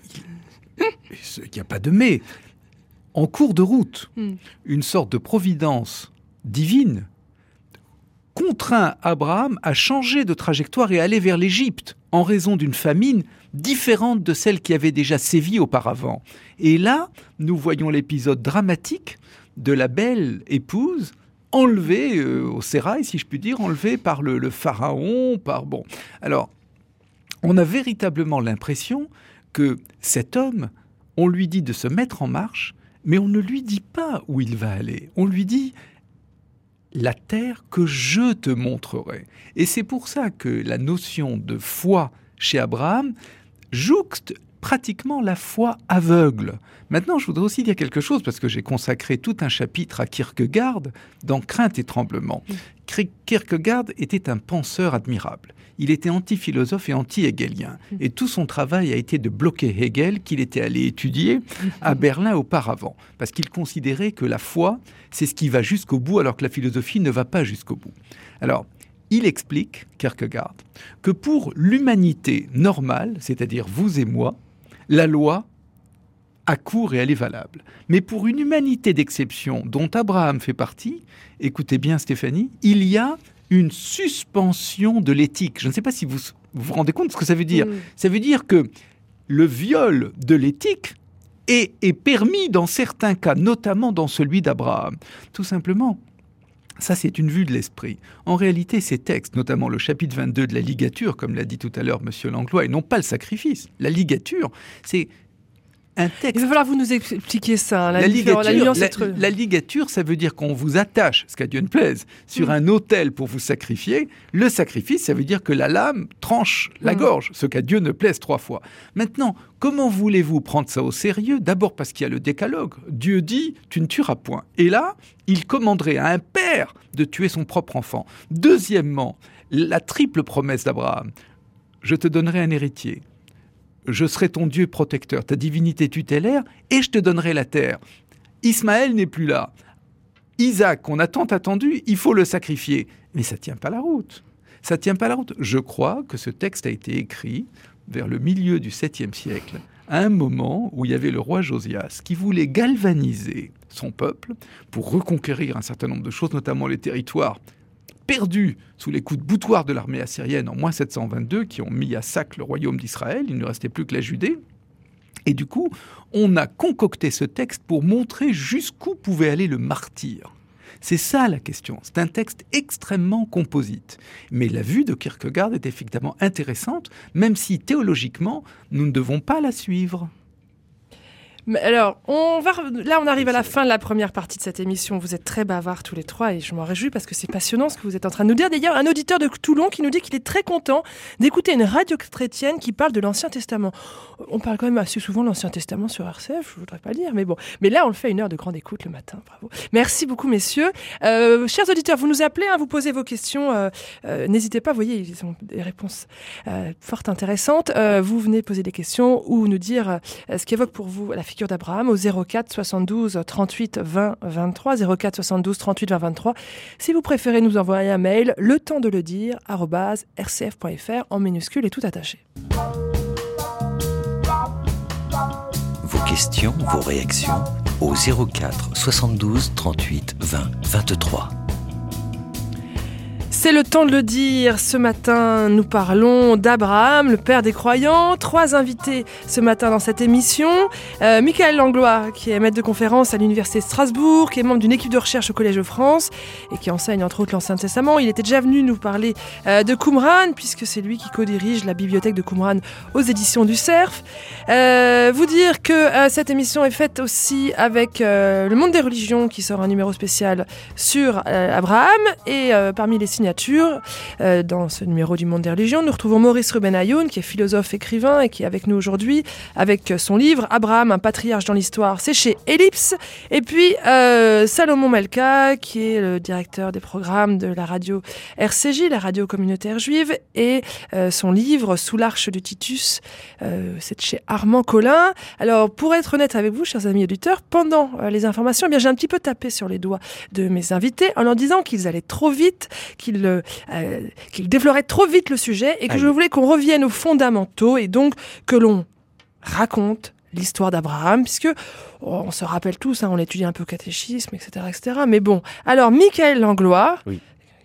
[SPEAKER 3] il n'y a pas de mais. En cours de route, mm. une sorte de providence divine contraint Abraham à changer de trajectoire et aller vers l'Égypte en raison d'une famine différente de celle qui avait déjà sévi auparavant. Et là, nous voyons l'épisode dramatique de la belle épouse enlevée euh, au sérail, si je puis dire, enlevée par le, le pharaon, par bon. Alors, on a véritablement l'impression que cet homme, on lui dit de se mettre en marche, mais on ne lui dit pas où il va aller. On lui dit la terre que je te montrerai. Et c'est pour ça que la notion de foi chez Abraham jouxte pratiquement la foi aveugle. Maintenant, je voudrais aussi dire quelque chose, parce que j'ai consacré tout un chapitre à Kierkegaard dans Crainte et tremblement. Mmh. Kierkegaard était un penseur admirable. Il était anti-philosophe et anti-hegelien. Mmh. Et tout son travail a été de bloquer Hegel, qu'il était allé étudier à Berlin auparavant. Parce qu'il considérait que la foi, c'est ce qui va jusqu'au bout, alors que la philosophie ne va pas jusqu'au bout. Alors, il explique, Kierkegaard, que pour l'humanité normale, c'est-à-dire vous et moi, la loi à court et elle est valable. Mais pour une humanité d'exception dont Abraham fait partie, écoutez bien Stéphanie, il y a une suspension de l'éthique. Je ne sais pas si vous vous, vous rendez compte de ce que ça veut dire. Mmh. Ça veut dire que le viol de l'éthique est, est permis dans certains cas, notamment dans celui d'Abraham. Tout simplement, ça c'est une vue de l'esprit. En réalité, ces textes, notamment le chapitre vingt-deux de la ligature, comme l'a dit tout à l'heure M. Langlois, et non pas le sacrifice. La ligature, c'est un texte.
[SPEAKER 1] Il va falloir vous nous expliquer ça. La,
[SPEAKER 3] la, ligature,
[SPEAKER 1] la, nuance
[SPEAKER 3] la,
[SPEAKER 1] entre...
[SPEAKER 3] la ligature, ça veut dire qu'on vous attache, ce qu'à Dieu ne plaise, sur mmh. un autel pour vous sacrifier. Le sacrifice, ça veut dire que la lame tranche la mmh. gorge, ce qu'à Dieu ne plaise trois fois. Maintenant, comment voulez-vous prendre ça au sérieux ? D'abord parce qu'il y a le décalogue. Dieu dit « tu ne tueras point ». Et là, il commanderait à un père de tuer son propre enfant. Deuxièmement, la triple promesse d'Abraham. Je te donnerai un héritier. Je serai ton Dieu protecteur, ta divinité tutélaire, et je te donnerai la terre. Ismaël n'est plus là. Isaac, qu'on a tant attendu, il faut le sacrifier. Mais ça ne tient pas la route. Ça ne tient pas la route. Je crois que ce texte a été écrit vers le milieu du septième siècle, à un moment où il y avait le roi Josias qui voulait galvaniser son peuple pour reconquérir un certain nombre de choses, notamment les territoires perdus sous les coups de boutoir de l'armée assyrienne en moins sept cent vingt-deux, qui ont mis à sac le royaume d'Israël. Il ne restait plus que la Judée. Et du coup, on a concocté ce texte pour montrer jusqu'où pouvait aller le martyr. C'est ça la question. C'est un texte extrêmement composite. Mais la vue de Kierkegaard est effectivement intéressante, même si théologiquement, nous ne devons pas la suivre.
[SPEAKER 1] Mais alors, on va, là, on arrive à la fin de la première partie de cette émission. Vous êtes très bavards tous les trois et je m'en réjouis parce que c'est passionnant ce que vous êtes en train de nous dire. D'ailleurs, un auditeur de Toulon qui nous dit qu'il est très content d'écouter une radio chrétienne qui parle de l'Ancien Testament. On parle quand même assez souvent de l'Ancien Testament sur R C F, je voudrais pas le dire, mais bon. Mais là, on le fait une heure de grande écoute le matin. Bravo. Merci beaucoup, messieurs. Euh, chers auditeurs, vous nous appelez, hein, vous posez vos questions. Euh, euh, n'hésitez pas, vous voyez, ils ont des réponses euh, fort intéressantes. Euh, vous venez poser des questions ou nous dire euh, ce qu'évoque pour vous la figure d'Abraham au zéro quatre soixante-douze trente-huit vingt vingt-trois, zéro quatre soixante-douze trente-huit vingt vingt-trois. Si vous préférez nous envoyer un mail, le temps de le dire arobase r c f point f r en minuscule et tout attaché.
[SPEAKER 2] Vos questions, vos réactions au zéro quatre soixante-douze trente-huit vingt vingt-trois.
[SPEAKER 1] C'est le temps de le dire. Ce matin, nous parlons d'Abraham, le père des croyants. Trois invités ce matin dans cette émission. Euh, Michael Langlois, qui est maître de conférence à l'Université de Strasbourg, qui est membre d'une équipe de recherche au Collège de France et qui enseigne entre autres l'Ancien Testament. Il était déjà venu nous parler euh, de Qumran, puisque c'est lui qui co-dirige la bibliothèque de Qumran aux éditions du Cerf. Euh, vous dire que euh, cette émission est faite aussi avec euh, Le Monde des Religions, qui sort un numéro spécial sur euh, Abraham. Et euh, parmi les signatures, Euh, dans ce numéro du Monde des Religions, nous retrouvons Maurice Ruben Ayoun, qui est philosophe écrivain et qui est avec nous aujourd'hui avec son livre Abraham, un patriarche dans l'histoire. C'est chez Ellipse. Et puis euh, Salomon Melka, qui est le directeur des programmes de la radio R C J, la radio communautaire juive, et euh, son livre Sous l'arche de Titus, euh, c'est chez Armand Collin. Alors, pour être honnête avec vous, chers amis auditeurs, pendant euh, les informations, eh bien, j'ai un petit peu tapé sur les doigts de mes invités en leur disant qu'ils allaient trop vite, qu'ils Euh, euh, qu'il déflorait trop vite le sujet et que Aïe. je voulais qu'on revienne aux fondamentaux et donc que l'on raconte l'histoire d'Abraham, puisque oh, on se rappelle tous, hein, on étudie un peu le catéchisme, et cetera, et cetera. Mais bon, alors Michael Langlois, oui.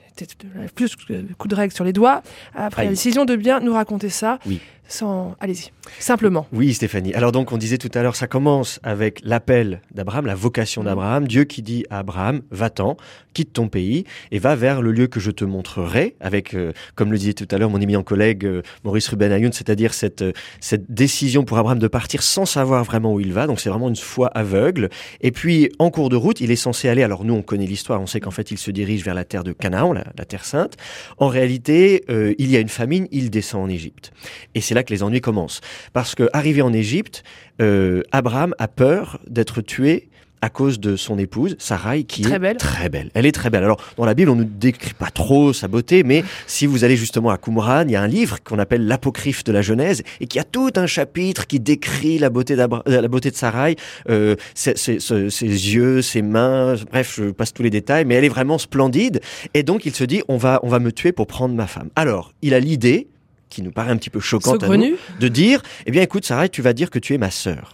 [SPEAKER 1] plus coup de règle sur les doigts, après Aïe. la décision de bien nous raconter ça. Oui. Sans... Allez-y, simplement.
[SPEAKER 4] Oui, Stéphanie. Alors donc, on disait tout à l'heure, ça commence avec l'appel d'Abraham, la vocation d'Abraham. Dieu qui dit à Abraham, va-t'en, quitte ton pays et va vers le lieu que je te montrerai, avec, euh, comme le disait tout à l'heure mon éminent collègue euh, Maurice Ruben Ayoun, c'est-à-dire cette, euh, cette décision pour Abraham de partir sans savoir vraiment où il va. Donc c'est vraiment une foi aveugle. Et puis, en cours de route, il est censé aller, alors nous, on connaît l'histoire, on sait qu'en fait, il se dirige vers la terre de Canaan, la, la terre sainte. En réalité, euh, il y a une famine, il descend en Égypte. Et c'est là que les ennuis commencent. Parce que arrivé en Égypte, euh, Abraham a peur d'être tué à cause de son épouse, Sarai, qui
[SPEAKER 1] très
[SPEAKER 4] est
[SPEAKER 1] belle.
[SPEAKER 4] très belle. Elle est très belle. Alors, dans la Bible, on ne décrit pas trop sa beauté, mais si vous allez justement à Qumran, il y a un livre qu'on appelle l'Apocryphe de la Genèse, et qui a tout un chapitre qui décrit la beauté, d'Abra- la beauté de Sarai, euh, ses, ses, ses, ses yeux, ses mains, bref, je passe tous les détails, mais elle est vraiment splendide. Et donc, il se dit, on va, on va me tuer pour prendre ma femme. Alors, il a l'idée, qui nous paraît un petit peu choquante à nous, de dire, eh bien, écoute, Sarai, tu vas dire que tu es ma sœur.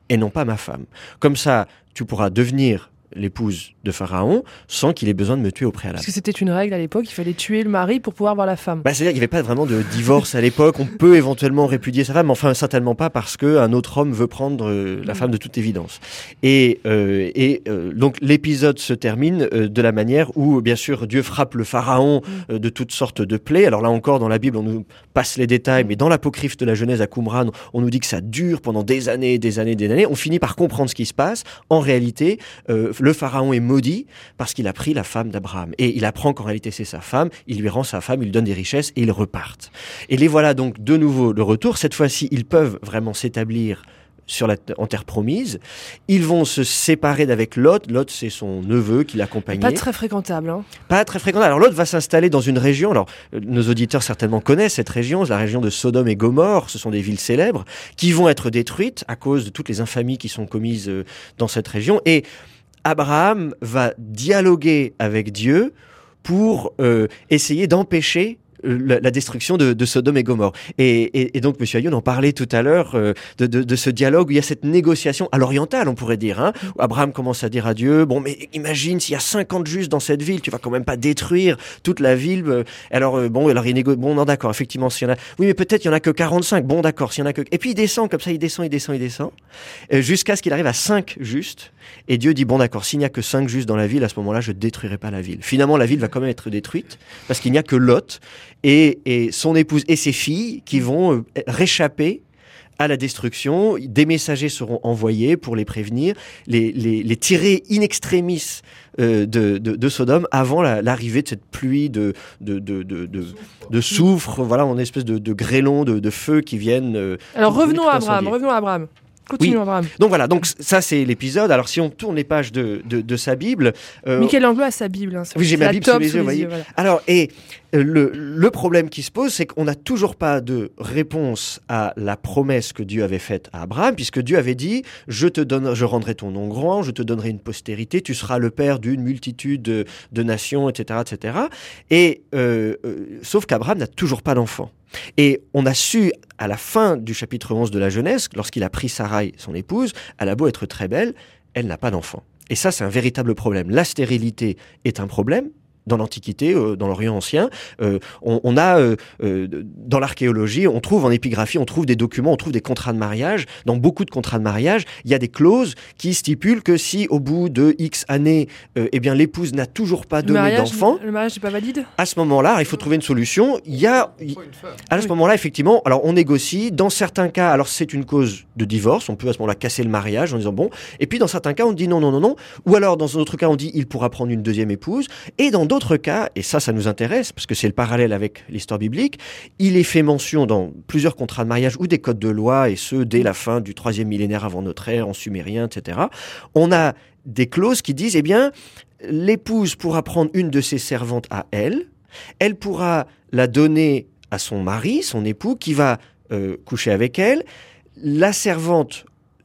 [SPEAKER 4] et non pas ma femme. Comme ça, tu pourras devenir l'épouse de Pharaon sans qu'il ait besoin de me tuer au préalable.
[SPEAKER 1] Parce que c'était une règle à l'époque, il fallait tuer le mari pour pouvoir voir la femme.
[SPEAKER 4] Bah, c'est-à-dire qu'il n'y avait pas vraiment de divorce à l'époque. On peut éventuellement répudier sa femme, mais enfin certainement pas parce qu'un autre homme veut prendre euh, la femme de toute évidence. Et, euh, et euh, donc l'épisode se termine euh, de la manière où, bien sûr, Dieu frappe le Pharaon euh, de toutes sortes de plaies. Alors là encore, dans la Bible, on nous passe les détails, mais dans l'apocryphe de la Genèse à Qumran, on nous dit que ça dure pendant des années, des années, des années. On finit par comprendre ce qui se passe. En réalité, euh, le Pharaon est maudit parce qu'il a pris la femme d'Abraham. Et il apprend qu'en réalité c'est sa femme, il lui rend sa femme, il lui donne des richesses et ils repartent. Et les voilà donc de nouveau de retour. Cette fois-ci, ils peuvent vraiment s'établir sur la, en terre promise. Ils vont se séparer d'avec Lot. Lot, c'est son neveu qui l'accompagnait.
[SPEAKER 1] Pas très fréquentable. Hein.
[SPEAKER 4] Pas très fréquentable. Alors Lot va s'installer dans une région. Alors euh, nos auditeurs certainement connaissent cette région, c'est la région de Sodome et Gomorrhe. Ce sont des villes célèbres qui vont être détruites à cause de toutes les infamies qui sont commises euh, dans cette région. Et Abraham va dialoguer avec Dieu pour euh, essayer d'empêcher la, la destruction de, de Sodome et Gomorrhe. Et, et, et donc, Monsieur Ayoun en parlait tout à l'heure euh, de, de, de ce dialogue où il y a cette négociation à l'orientale, on pourrait dire. Hein, où Abraham commence à dire à Dieu, bon, mais imagine s'il y a cinquante justes dans cette ville, tu vas quand même pas détruire toute la ville. Euh, alors, euh, bon, alors il négocie. Bon, non, d'accord, effectivement, s'il y en a. Oui, mais peut-être il y en a que quarante-cinq. Bon, d'accord, s'il y en a que. Et puis il descend comme ça, il descend, il descend, il descend, euh, jusqu'à ce qu'il arrive à cinq justes. Et Dieu dit, bon, d'accord, s'il n'y a que cinq justes dans la ville, à ce moment-là, je ne détruirai pas la ville. Finalement, la ville va quand même être détruite parce qu'il n'y a que Lot et, et son épouse et ses filles qui vont euh, réchapper à la destruction. Des messagers seront envoyés pour les prévenir, les, les, les tirer in extremis euh, de, de, de Sodome avant la, l'arrivée de cette pluie de, de, de, de, de, de soufre, voilà, en espèce de, de grêlons, de, de feux qui viennent. Euh,
[SPEAKER 1] Alors revenons à Abraham, revenons à Abraham. Continuons,
[SPEAKER 4] oui.
[SPEAKER 1] Abraham.
[SPEAKER 4] Donc voilà, donc ça c'est l'épisode. Alors si on tourne les pages de, de, de sa Bible...
[SPEAKER 1] Euh, Michel Langlois a sa Bible. Hein,
[SPEAKER 4] oui, j'ai ma Bible sous les yeux, vous voyez. Voilà. Alors, et le, le problème qui se pose, c'est qu'on n'a toujours pas de réponse à la promesse que Dieu avait faite à Abraham, puisque Dieu avait dit, je te donne, je rendrai ton nom grand, je te donnerai une postérité, tu seras le père d'une multitude de, de nations, et cetera, et cetera. Et, euh, euh, sauf qu'Abraham n'a toujours pas d'enfant. Et on a su, à la fin du chapitre onze de la Genèse, lorsqu'il a pris Sarai, son épouse, elle a beau être très belle, elle n'a pas d'enfant. Et ça, c'est un véritable problème. La stérilité est un problème. Dans l'Antiquité, euh, dans l'Orient ancien, euh, on, on a, euh, euh, dans l'archéologie, on trouve en épigraphie, on trouve des documents, on trouve des contrats de mariage. Dans beaucoup de contrats de mariage, il y a des clauses qui stipulent que si, au bout de X années, euh, eh bien, l'épouse n'a toujours pas donné
[SPEAKER 1] mariage,
[SPEAKER 4] d'enfant...
[SPEAKER 1] Le mariage n'est pas valide ?
[SPEAKER 4] À ce moment-là, il faut trouver une solution. Il y a... À ce moment-là, effectivement, alors on négocie. Dans certains cas, alors c'est une cause de divorce. On peut à ce moment-là casser le mariage en disant bon. Et puis dans certains cas, on dit non, non, non, non. Ou alors dans d'autres cas, on dit il pourra prendre une deuxième épouse. Et dans d'autres cas, et ça, ça nous intéresse, parce que c'est le parallèle avec l'histoire biblique, il est fait mention dans plusieurs contrats de mariage ou des codes de loi, et ce, dès la fin du troisième millénaire avant notre ère, en sumérien, et cetera. On a des clauses qui disent, eh bien, l'épouse pourra prendre une de ses servantes à elle, elle pourra la donner à son mari, son époux, qui va euh, coucher avec elle. La servante,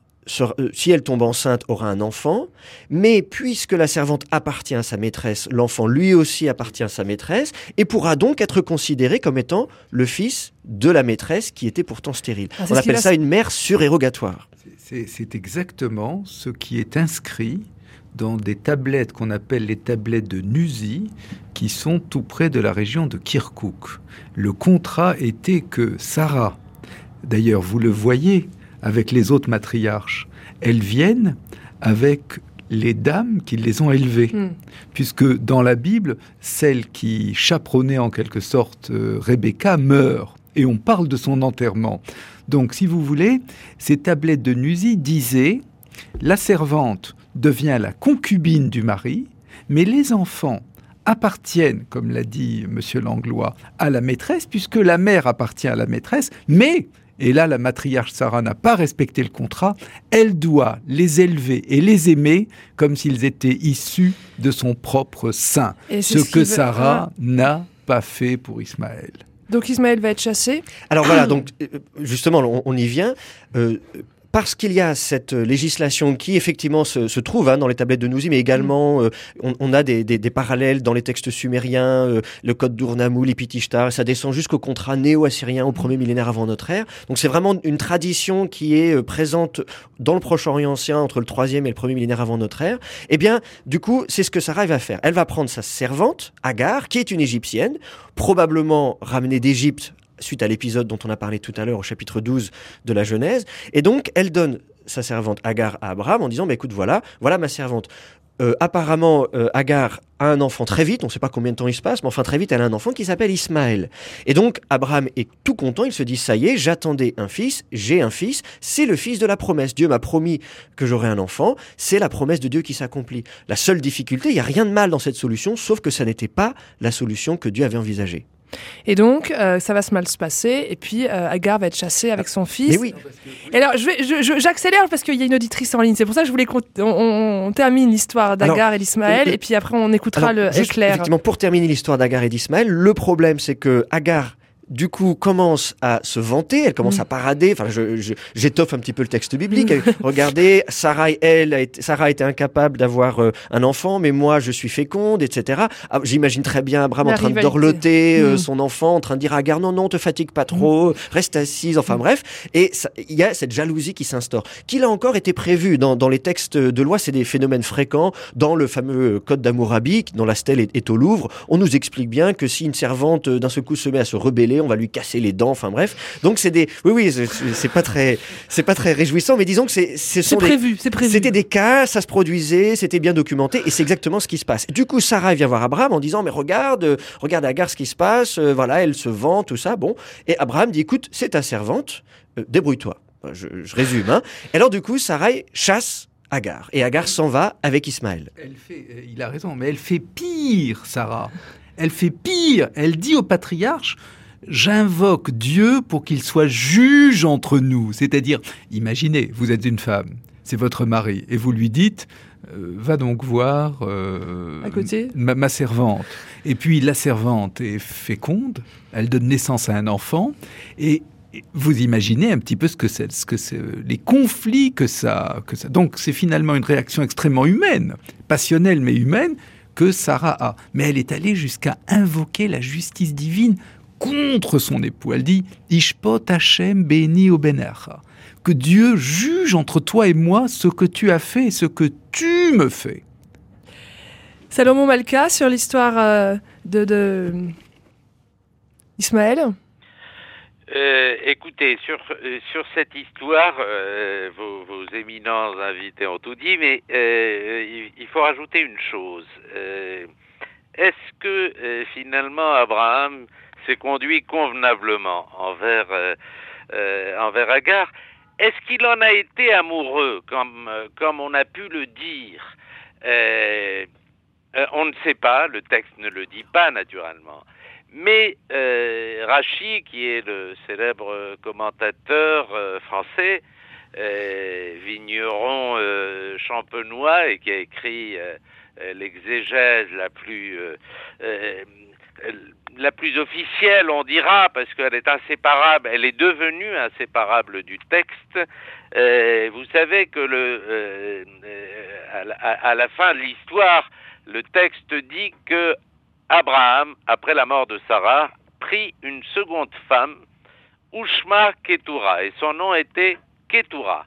[SPEAKER 4] si elle tombe enceinte, aura un enfant, mais puisque la servante appartient à sa maîtresse, l'enfant lui aussi appartient à sa maîtresse et pourra donc être considéré comme étant le fils de la maîtresse qui était pourtant stérile. Ah, On appelle ça a... une mère surérogatoire.
[SPEAKER 3] C'est, c'est exactement ce qui est inscrit dans des tablettes qu'on appelle les tablettes de Nuzi, qui sont tout près de la région de Kirkouk. Le contrat était que Sarah, d'ailleurs vous le voyez, avec les autres matriarches, elles viennent avec les dames qui les ont élevées. Mm. Puisque dans la Bible, celle qui chaperonnait en quelque sorte euh, Rebecca meurt. Et on parle de son enterrement. Donc, si vous voulez, ces tablettes de Nuzi disaient « La servante devient la concubine du mari, mais les enfants appartiennent, comme l'a dit M. Langlois, à la maîtresse, puisque la mère appartient à la maîtresse, mais... » Et là, la matriarche Sarah n'a pas respecté le contrat. Elle doit les élever et les aimer comme s'ils étaient issus de son propre sein. Ce, ce que Sarah veut... n'a pas fait pour Ismaël.
[SPEAKER 1] Donc Ismaël va être chassé ?
[SPEAKER 4] Alors voilà, donc justement, on, on y vient. Euh, parce qu'il y a cette législation qui effectivement se, se trouve hein, dans les tablettes de Nouzi, mais également euh, on, on a des, des, des parallèles dans les textes sumériens, euh, le code d'Urnammu, l'Ipitishtar, ça descend jusqu'au contrat néo-assyrien au premier millénaire avant notre ère. Donc c'est vraiment une tradition qui est euh, présente dans le Proche-Orient ancien entre le troisième et le premier millénaire avant notre ère. Eh bien, du coup, c'est ce que Sarah va faire. Elle va prendre sa servante, Agar, qui est une Égyptienne, probablement ramenée d'Égypte suite à l'épisode dont on a parlé tout à l'heure au chapitre douze de la Genèse. Et donc, elle donne sa servante Agar à Abraham en disant bah, « écoute, voilà, voilà ma servante ». Euh, apparemment, euh, Agar a un enfant très vite, on ne sait pas combien de temps il se passe, mais enfin très vite, elle a un enfant qui s'appelle Ismaël. Et donc, Abraham est tout content, il se dit, ça y est, j'attendais un fils, j'ai un fils, c'est le fils de la promesse. Dieu m'a promis que j'aurais un enfant, c'est la promesse de Dieu qui s'accomplit. La seule difficulté, il n'y a rien de mal dans cette solution, sauf que ça n'était pas la solution que Dieu avait envisagée.
[SPEAKER 1] Et donc, euh, ça va se mal se passer, et puis euh, Agar va être chassée avec son fils.
[SPEAKER 4] Mais oui.
[SPEAKER 1] Et alors, je vais, je, je, j'accélère parce qu'il y a une auditrice en ligne. C'est pour ça que je voulais qu'on on, on termine l'histoire d'Agar alors, et d'Ismaël, euh, et puis après on écoutera alors, le juste, éclair.
[SPEAKER 4] Effectivement, pour terminer l'histoire d'Agar et d'Ismaël, le problème c'est que Agar du coup, commence à se vanter, elle commence mmh. à parader, enfin, je, je, j'étoffe un petit peu le texte biblique. Mmh. Regardez, Sarah, elle, a été, Sarah a été incapable d'avoir euh, un enfant, mais moi, je suis féconde, et cetera. Ah, j'imagine très bien Abraham La en train rivalité. de dorloter euh, mmh. son enfant, en train de dire à Agar, non, non, te fatigue pas trop, mmh. reste assise, enfin mmh. bref. Et il y a cette jalousie qui s'instaure, qui là encore était prévue dans, dans les textes de loi, c'est des phénomènes fréquents. Dans le fameux code d'Hammurabi, dont la stèle est, est au Louvre, on nous explique bien que si une servante d'un seul coup se met à se rebeller, on va lui casser les dents, enfin bref. Donc c'est des, oui oui, c'est, c'est pas très, c'est pas très réjouissant, mais disons que c'est, ce sont
[SPEAKER 1] c'est prévu,
[SPEAKER 4] des,
[SPEAKER 1] c'est prévu.
[SPEAKER 4] C'était des cas, ça se produisait, c'était bien documenté, et c'est exactement ce qui se passe. Du coup, Sarah vient voir Abraham en disant, mais regarde, regarde Agar ce qui se passe, euh, voilà, elle se vend, tout ça, bon. Et Abraham dit, écoute, c'est ta servante, euh, débrouille-toi. Je, je résume, hein. Et alors du coup, Sarah chasse Agar, et Agar s'en va avec Ismaël.
[SPEAKER 3] Elle fait, il a raison, mais elle fait pire, Sarah. Elle fait pire. Elle dit au patriarche, j'invoque Dieu pour qu'il soit juge entre nous. C'est-à-dire, imaginez, vous êtes une femme, c'est votre mari, et vous lui dites, euh, va donc voir euh,
[SPEAKER 1] à côté.
[SPEAKER 3] Ma, ma servante. Et puis la servante est féconde, elle donne naissance à un enfant, et vous imaginez un petit peu ce que c'est, ce que c'est, les conflits que ça, que ça. Donc c'est finalement une réaction extrêmement humaine, passionnelle mais humaine, que Sarah a. Mais elle est allée jusqu'à invoquer la justice divine contre son époux. Elle dit « Ishpot Hashem béni obenecha » que Dieu juge entre toi et moi ce que tu as fait et ce que tu me fais.
[SPEAKER 1] Salomon Malka, sur l'histoire euh, de, de... Ismaël.
[SPEAKER 5] Euh, écoutez, sur, euh, sur cette histoire, euh, vos, vos éminents invités ont tout dit, mais euh, il, il faut rajouter une chose. Euh, est-ce que euh, finalement Abraham s'est conduit convenablement envers, euh, euh, envers Agar? Est-ce qu'il en a été amoureux, comme, euh, comme on a pu le dire? euh, euh, On ne sait pas, le texte ne le dit pas naturellement. Mais euh, Rachi, qui est le célèbre commentateur euh, français, euh, vigneron euh, champenois, et qui a écrit euh, euh, l'exégèse la plus euh, euh, la plus officielle, on dira, parce qu'elle est inséparable, elle est devenue inséparable du texte. Euh, vous savez que le euh, à, la, à la fin de l'histoire, le texte dit que Abraham, après la mort de Sarah, prit une seconde femme, Ushma Ketura, et son nom était Ketura.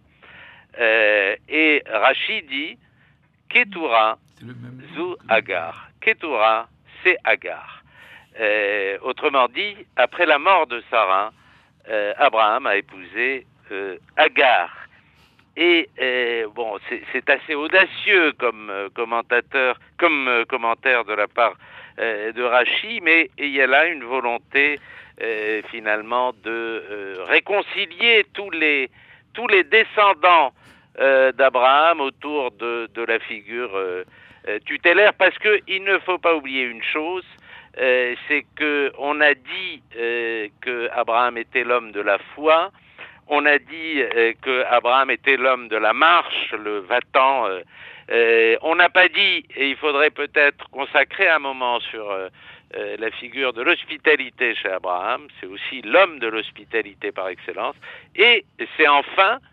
[SPEAKER 5] Euh, et Rachi dit Ketura zu Agar. Ketura, c'est Agar. Euh, autrement dit, après la mort de Sarah, euh, Abraham a épousé euh, Agar. Et euh, bon, c'est, c'est assez audacieux comme euh, commentateur, comme euh, commentaire de la part euh, de Rachi, mais il y a là une volonté euh, finalement de euh, réconcilier tous les tous les descendants euh, d'Abraham autour de de la figure euh, euh, tutélaire, parce que il ne faut pas oublier une chose. Euh, c'est que on a dit euh, que Abraham était l'homme de la foi, on a dit euh, que Abraham était l'homme de la marche, le va-t'en. Euh, euh, on n'a pas dit, et il faudrait peut-être consacrer un moment sur euh, euh, la figure de l'hospitalité chez Abraham. C'est aussi l'homme de l'hospitalité par excellence. Et c'est enfin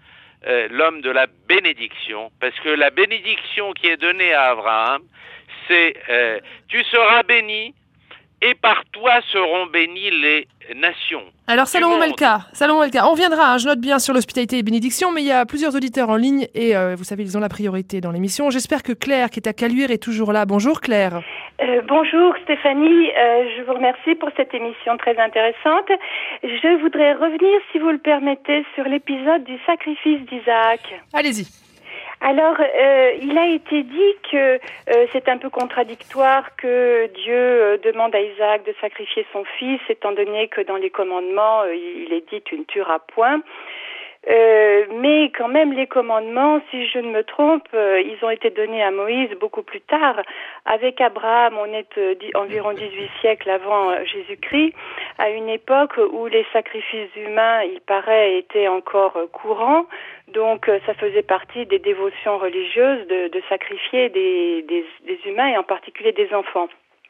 [SPEAKER 5] euh, l'homme de la bénédiction, parce que la bénédiction qui est donnée à Abraham, c'est euh, « Tu seras béni, et par toi seront bénies les nations. »
[SPEAKER 1] Alors Salomon Melka, Salomon Melka, on viendra, hein, je note bien sur l'hospitalité et bénédiction, mais il y a plusieurs auditeurs en ligne et euh, vous savez, ils ont la priorité dans l'émission. J'espère que Claire, qui est à Caluire, est toujours là. Bonjour Claire.
[SPEAKER 6] Euh, bonjour Stéphanie, euh, je vous remercie pour cette émission très intéressante. Je voudrais revenir, si vous le permettez, sur l'épisode du sacrifice d'Isaac.
[SPEAKER 1] Allez-y.
[SPEAKER 6] Alors, euh, il a été dit que euh, c'est un peu contradictoire que Dieu euh, demande à Isaac de sacrifier son fils, étant donné que dans les commandements, euh, il est dit « tu ne tueras point ». Euh, mais quand même, les commandements, si je ne me trompe, euh, ils ont été donnés à Moïse beaucoup plus tard. Avec Abraham, on est euh, di- environ dix-huit siècles avant euh, Jésus-Christ, à une époque où les sacrifices humains, il paraît, étaient encore euh, courants. Donc, euh, ça faisait partie des dévotions religieuses de, de sacrifier des, des, des humains et en particulier des enfants.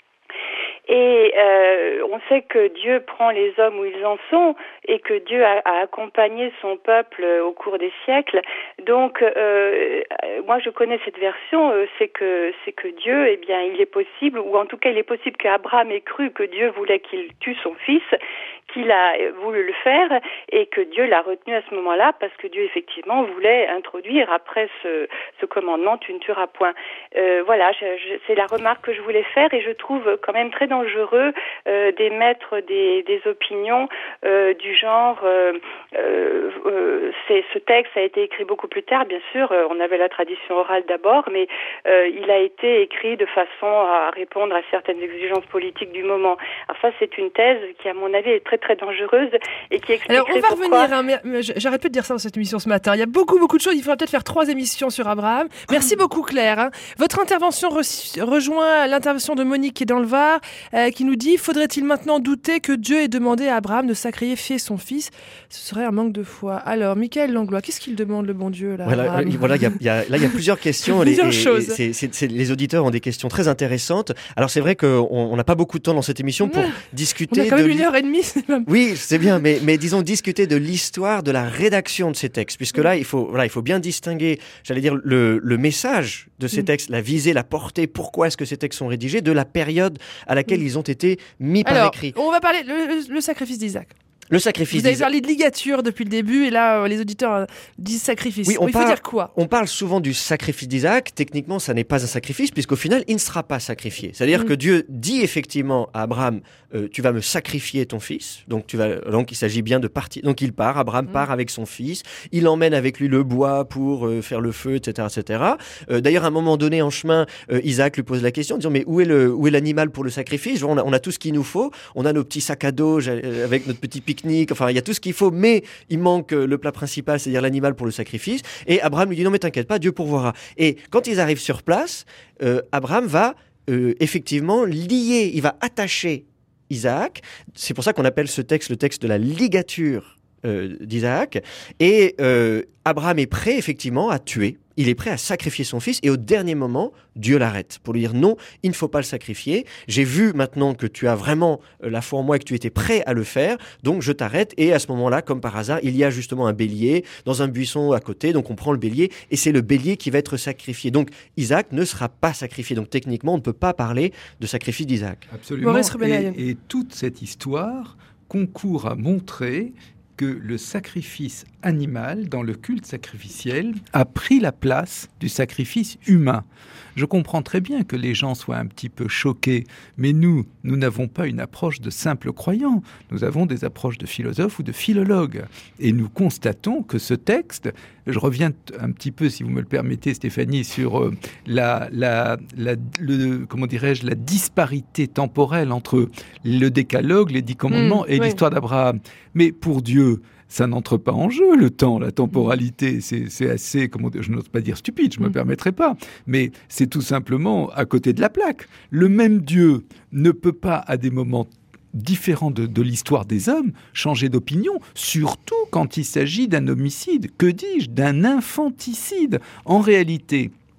[SPEAKER 6] Et euh, on sait que Dieu prend les hommes où ils en sont et que Dieu a, a accompagné son peuple au cours des siècles. Donc, euh, moi, je connais cette version, euh, c'est que c'est que Dieu, eh bien, il est possible, ou en tout cas, il est possible qu'Abraham ait cru que Dieu voulait qu'il tue son fils, qu'il a voulu le faire et que Dieu l'a retenu à ce moment-là parce que Dieu, effectivement, voulait introduire après ce, ce commandement « tu ne tueras point ». Euh, voilà, je, je, c'est la remarque que je voulais faire et je trouve quand même très dangereux euh, d'émettre des, des opinions euh, du genre euh, euh, euh, c'est, ce texte a été écrit beaucoup plus tard, bien sûr, euh, on avait la tradition orale d'abord, mais euh, il a été écrit de façon à répondre à certaines exigences politiques du moment. Alors ça, c'est une thèse qui, à mon avis, est très très dangereuse et qui expliquerait
[SPEAKER 1] Alors on va
[SPEAKER 6] pourquoi...
[SPEAKER 1] revenir, hein, mais, mais j'arrête plus de dire ça dans cette émission ce matin. Il y a beaucoup beaucoup de choses, il faudra peut-être faire trois émissions sur Abraham. Merci beaucoup Claire. Hein. Votre intervention re- rejoint l'intervention de Monique qui est dans le Var, euh, qui nous dit « Faudrait-il maintenant douter que Dieu ait demandé à Abraham de sacrifier son fils ? Ce serait un manque de foi. » Alors, Michael Langlois, qu'est-ce qu'il demande le bon Dieu là
[SPEAKER 4] Voilà, euh, voilà y a, y a, là il y a plusieurs questions.
[SPEAKER 1] Plusieurs
[SPEAKER 4] les,
[SPEAKER 1] choses.
[SPEAKER 4] Et, c'est, c'est, c'est, les auditeurs ont des questions très intéressantes. Alors c'est vrai qu'on n'a pas beaucoup de temps dans cette émission pour
[SPEAKER 1] Mmh.
[SPEAKER 4] discuter.
[SPEAKER 1] On a quand même
[SPEAKER 4] de
[SPEAKER 1] une heure et demie. C'est même...
[SPEAKER 4] Oui, c'est bien, mais, mais disons discuter de l'histoire de la rédaction de ces textes, puisque là il faut, voilà, il faut bien distinguer, j'allais dire, le, le message de ces textes, la visée, la portée, pourquoi est-ce que ces textes sont rédigés, de la période à laquelle mmh. ils ont été mis par
[SPEAKER 1] Alors,
[SPEAKER 4] écrit.
[SPEAKER 1] On va parler le, le, le sacrifice d'Isaac.
[SPEAKER 4] Le sacrifice
[SPEAKER 1] Vous avez
[SPEAKER 4] d'Isaac.
[SPEAKER 1] parlé de ligature depuis le début et là, euh, les auditeurs euh, disent sacrifice.
[SPEAKER 4] Oui, on
[SPEAKER 1] Il
[SPEAKER 4] parle,
[SPEAKER 1] faut dire quoi ?
[SPEAKER 4] On parle souvent du sacrifice d'Isaac. Techniquement, ça n'est pas un sacrifice puisqu'au final, il ne sera pas sacrifié. C'est-à-dire mmh. que Dieu dit effectivement à Abraham, euh, tu vas me sacrifier ton fils. Donc, tu vas, donc il s'agit bien de partir. Donc, il part. Abraham mmh. part avec son fils. Il emmène avec lui le bois pour euh, faire le feu, et cetera, et cetera. Euh, d'ailleurs, à un moment donné, en chemin, euh, Isaac lui pose la question, en disant mais où est le, où est l'animal pour le sacrifice ? on a, on a tout ce qu'il nous faut. On a nos petits sacs à dos avec notre petit pique-nique. Enfin, il y a tout ce qu'il faut, mais il manque le plat principal, c'est-à-dire l'animal pour le sacrifice. Et Abraham lui dit non mais t'inquiète pas, Dieu pourvoira. Et quand ils arrivent sur place, euh, Abraham va euh, effectivement lier, il va attacher Isaac. C'est pour ça qu'on appelle ce texte le texte de la ligature euh, d'Isaac. Et euh, Abraham est prêt effectivement à tuer. Il est prêt à sacrifier son fils et au dernier moment, Dieu l'arrête pour lui dire non, il ne faut pas le sacrifier. J'ai vu maintenant que tu as vraiment la foi en moi et que tu étais prêt à le faire, donc je t'arrête. Et à ce moment-là, comme par hasard, il y a justement un bélier dans un buisson à côté, donc on prend le bélier et c'est le bélier qui va être sacrifié. Donc Isaac ne sera pas sacrifié. Donc techniquement, on ne peut pas parler de sacrifice d'Isaac.
[SPEAKER 3] Absolument. Et, et toute cette histoire concourt à montrer que le sacrifice animal dans le culte sacrificiel a pris la place du sacrifice humain. Je comprends très bien que les gens soient un petit peu choqués, mais nous, nous n'avons pas une approche de simples croyants. Nous avons des approches de philosophes ou de philologues. Et nous constatons que ce texte, je reviens un petit peu, si vous me le permettez, Stéphanie, sur euh, la, la, la, le, comment dirais-je, la disparité temporelle entre le décalogue, les dix commandements mmh, et oui. l'histoire d'Abraham. Mais pour Dieu, ça n'entre pas en jeu, le temps, la temporalité. C'est, c'est assez, comment dire, je n'ose pas dire stupide, je ne me permettrai pas. Mais c'est tout simplement à côté de la plaque. Le même Dieu ne peut pas, à des moments différents de, de l'histoire des hommes, changer d'opinion, surtout quand il s'agit d'un homicide. Que dis-je ? D'un infanticide. En réalité,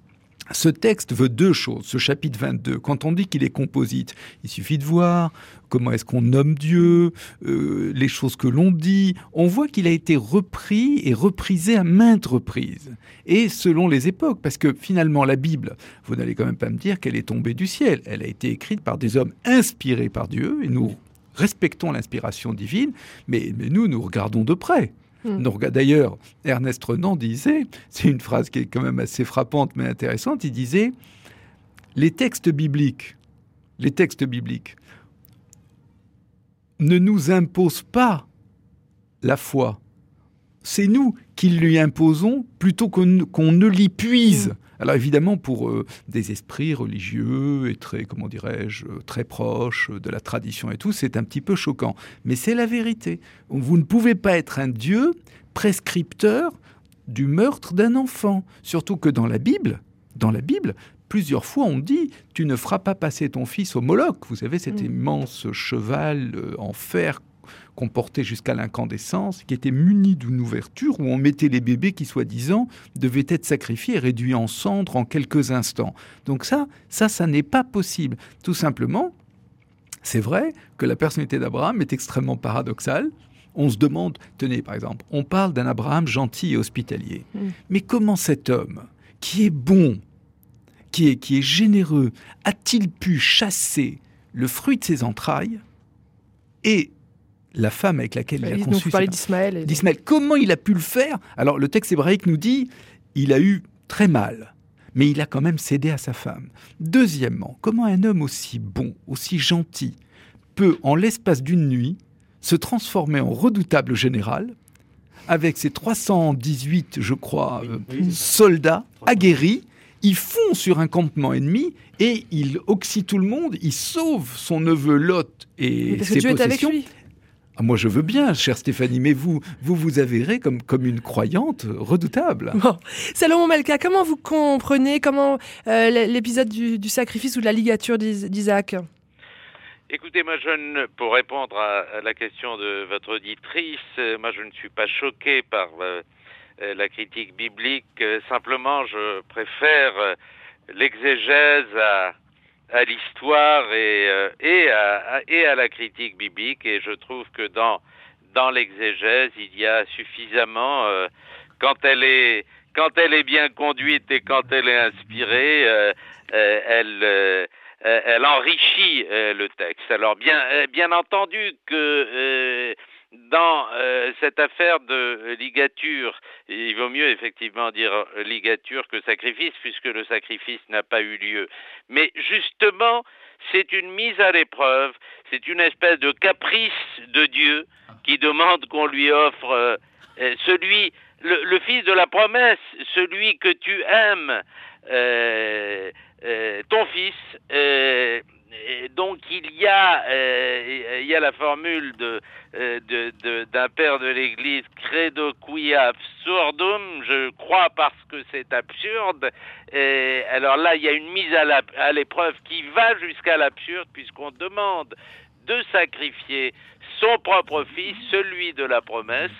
[SPEAKER 3] ce texte veut deux choses, ce chapitre vingt-deux. Quand on dit qu'il est composite, il suffit de voir comment est-ce qu'on nomme Dieu, euh, les choses que l'on dit. On voit qu'il a été repris et reprisé à maintes reprises. Et selon les époques, parce que finalement la Bible, vous n'allez quand même pas me dire qu'elle est tombée du ciel. Elle a été écrite par des hommes inspirés par Dieu, et nous respectons l'inspiration divine, mais, mais nous, nous regardons de près. Donc, d'ailleurs, Ernest Renan disait, c'est une phrase qui est quand même assez frappante mais intéressante, il disait « Les textes bibliques, les textes bibliques ne nous imposent pas la foi. C'est nous qui lui imposons plutôt qu'on, qu'on ne l'y puise. » Alors évidemment, pour euh, des esprits religieux et très, comment dirais-je, très proches de la tradition et tout, c'est un petit peu choquant. Mais c'est la vérité. Vous ne pouvez pas être un Dieu prescripteur du meurtre d'un enfant. Surtout que dans la Bible, dans la Bible, plusieurs fois on dit « Tu ne feras pas passer ton fils au Moloch ». Vous savez, cet mmh. immense cheval euh, en fer qu'on portait jusqu'à l'incandescence, qui était muni d'une ouverture où on mettait les bébés qui, soi-disant, devaient être sacrifiés et réduits en cendres en quelques instants. Donc ça, ça, ça n'est pas possible. Tout simplement, c'est vrai que la personnalité d'Abraham est extrêmement paradoxale. On se demande, tenez, par exemple, on parle d'un Abraham gentil et hospitalier. Mmh. Mais comment cet homme, qui est bon, qui est, qui est généreux, a-t-il pu chasser le fruit de ses entrailles et la femme avec laquelle il a
[SPEAKER 1] donc
[SPEAKER 3] conçu...
[SPEAKER 1] Vous parlez d'Ismaël. Et...
[SPEAKER 3] D'Ismaël. Comment il a pu le faire ? Alors, le texte hébraïque nous dit, il a eu très mal, mais il a quand même cédé à sa femme. Deuxièmement, comment un homme aussi bon, aussi gentil, peut, en l'espace d'une nuit, se transformer en redoutable général, avec ses trois cent dix-huit, je crois, oui, oui. soldats aguerris. Il fond sur un campement ennemi et il oxy tout le monde, il sauve son neveu Lot et
[SPEAKER 1] parce
[SPEAKER 3] ses
[SPEAKER 1] que Dieu
[SPEAKER 3] possessions.
[SPEAKER 1] Est avec lui.
[SPEAKER 3] Ah, moi, je veux bien, chère Stéphanie, mais vous, vous vous avérez comme, comme une croyante redoutable.
[SPEAKER 1] Bon. Salomon Malka, comment vous comprenez comment euh, l'épisode du, du sacrifice ou de la ligature d'Isaac ?
[SPEAKER 5] Écoutez, moi, je ne, pour répondre à, à la question de votre auditrice, euh, moi, je ne suis pas choqué par euh, la critique biblique. Euh, simplement, je préfère euh, l'exégèse à... à l'histoire et, euh, et, à, et à la critique biblique, et je trouve que dans, dans l'exégèse, il y a suffisamment, euh, quand elle est, quand elle est bien conduite et quand elle est inspirée, euh, euh, elle, euh, elle enrichit euh, le texte. Alors bien, bien entendu que euh, dans euh, cette affaire de ligature, il vaut mieux effectivement dire ligature que sacrifice, puisque le sacrifice n'a pas eu lieu. Mais justement, c'est une mise à l'épreuve, c'est une espèce de caprice de Dieu qui demande qu'on lui offre euh, celui, le, le fils de la promesse, celui que tu aimes, euh, euh, ton fils. Euh, Donc il y a euh, il y a la formule de, de, de d'un père de l'Église, credo qui absurdum, je crois parce que c'est absurde. Et alors là il y a une mise à, la, à l'épreuve qui va jusqu'à l'absurde, puisqu'on demande de sacrifier son propre fils, celui de la promesse,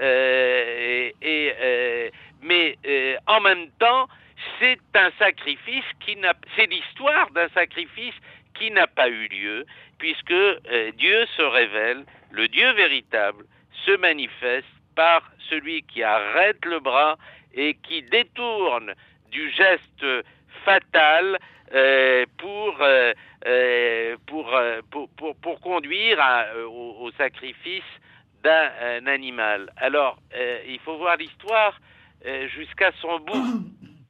[SPEAKER 5] euh, et, et euh, mais euh, en même temps c'est un sacrifice qui n'a, c'est l'histoire d'un sacrifice qui n'a pas eu lieu, puisque euh, Dieu se révèle, le Dieu véritable se manifeste par celui qui arrête le bras et qui détourne du geste fatal euh, pour, euh, euh, pour, euh, pour, pour, pour conduire à, euh, au, au sacrifice d'un un animal. Alors, euh, il faut voir l'histoire euh, jusqu'à son bout.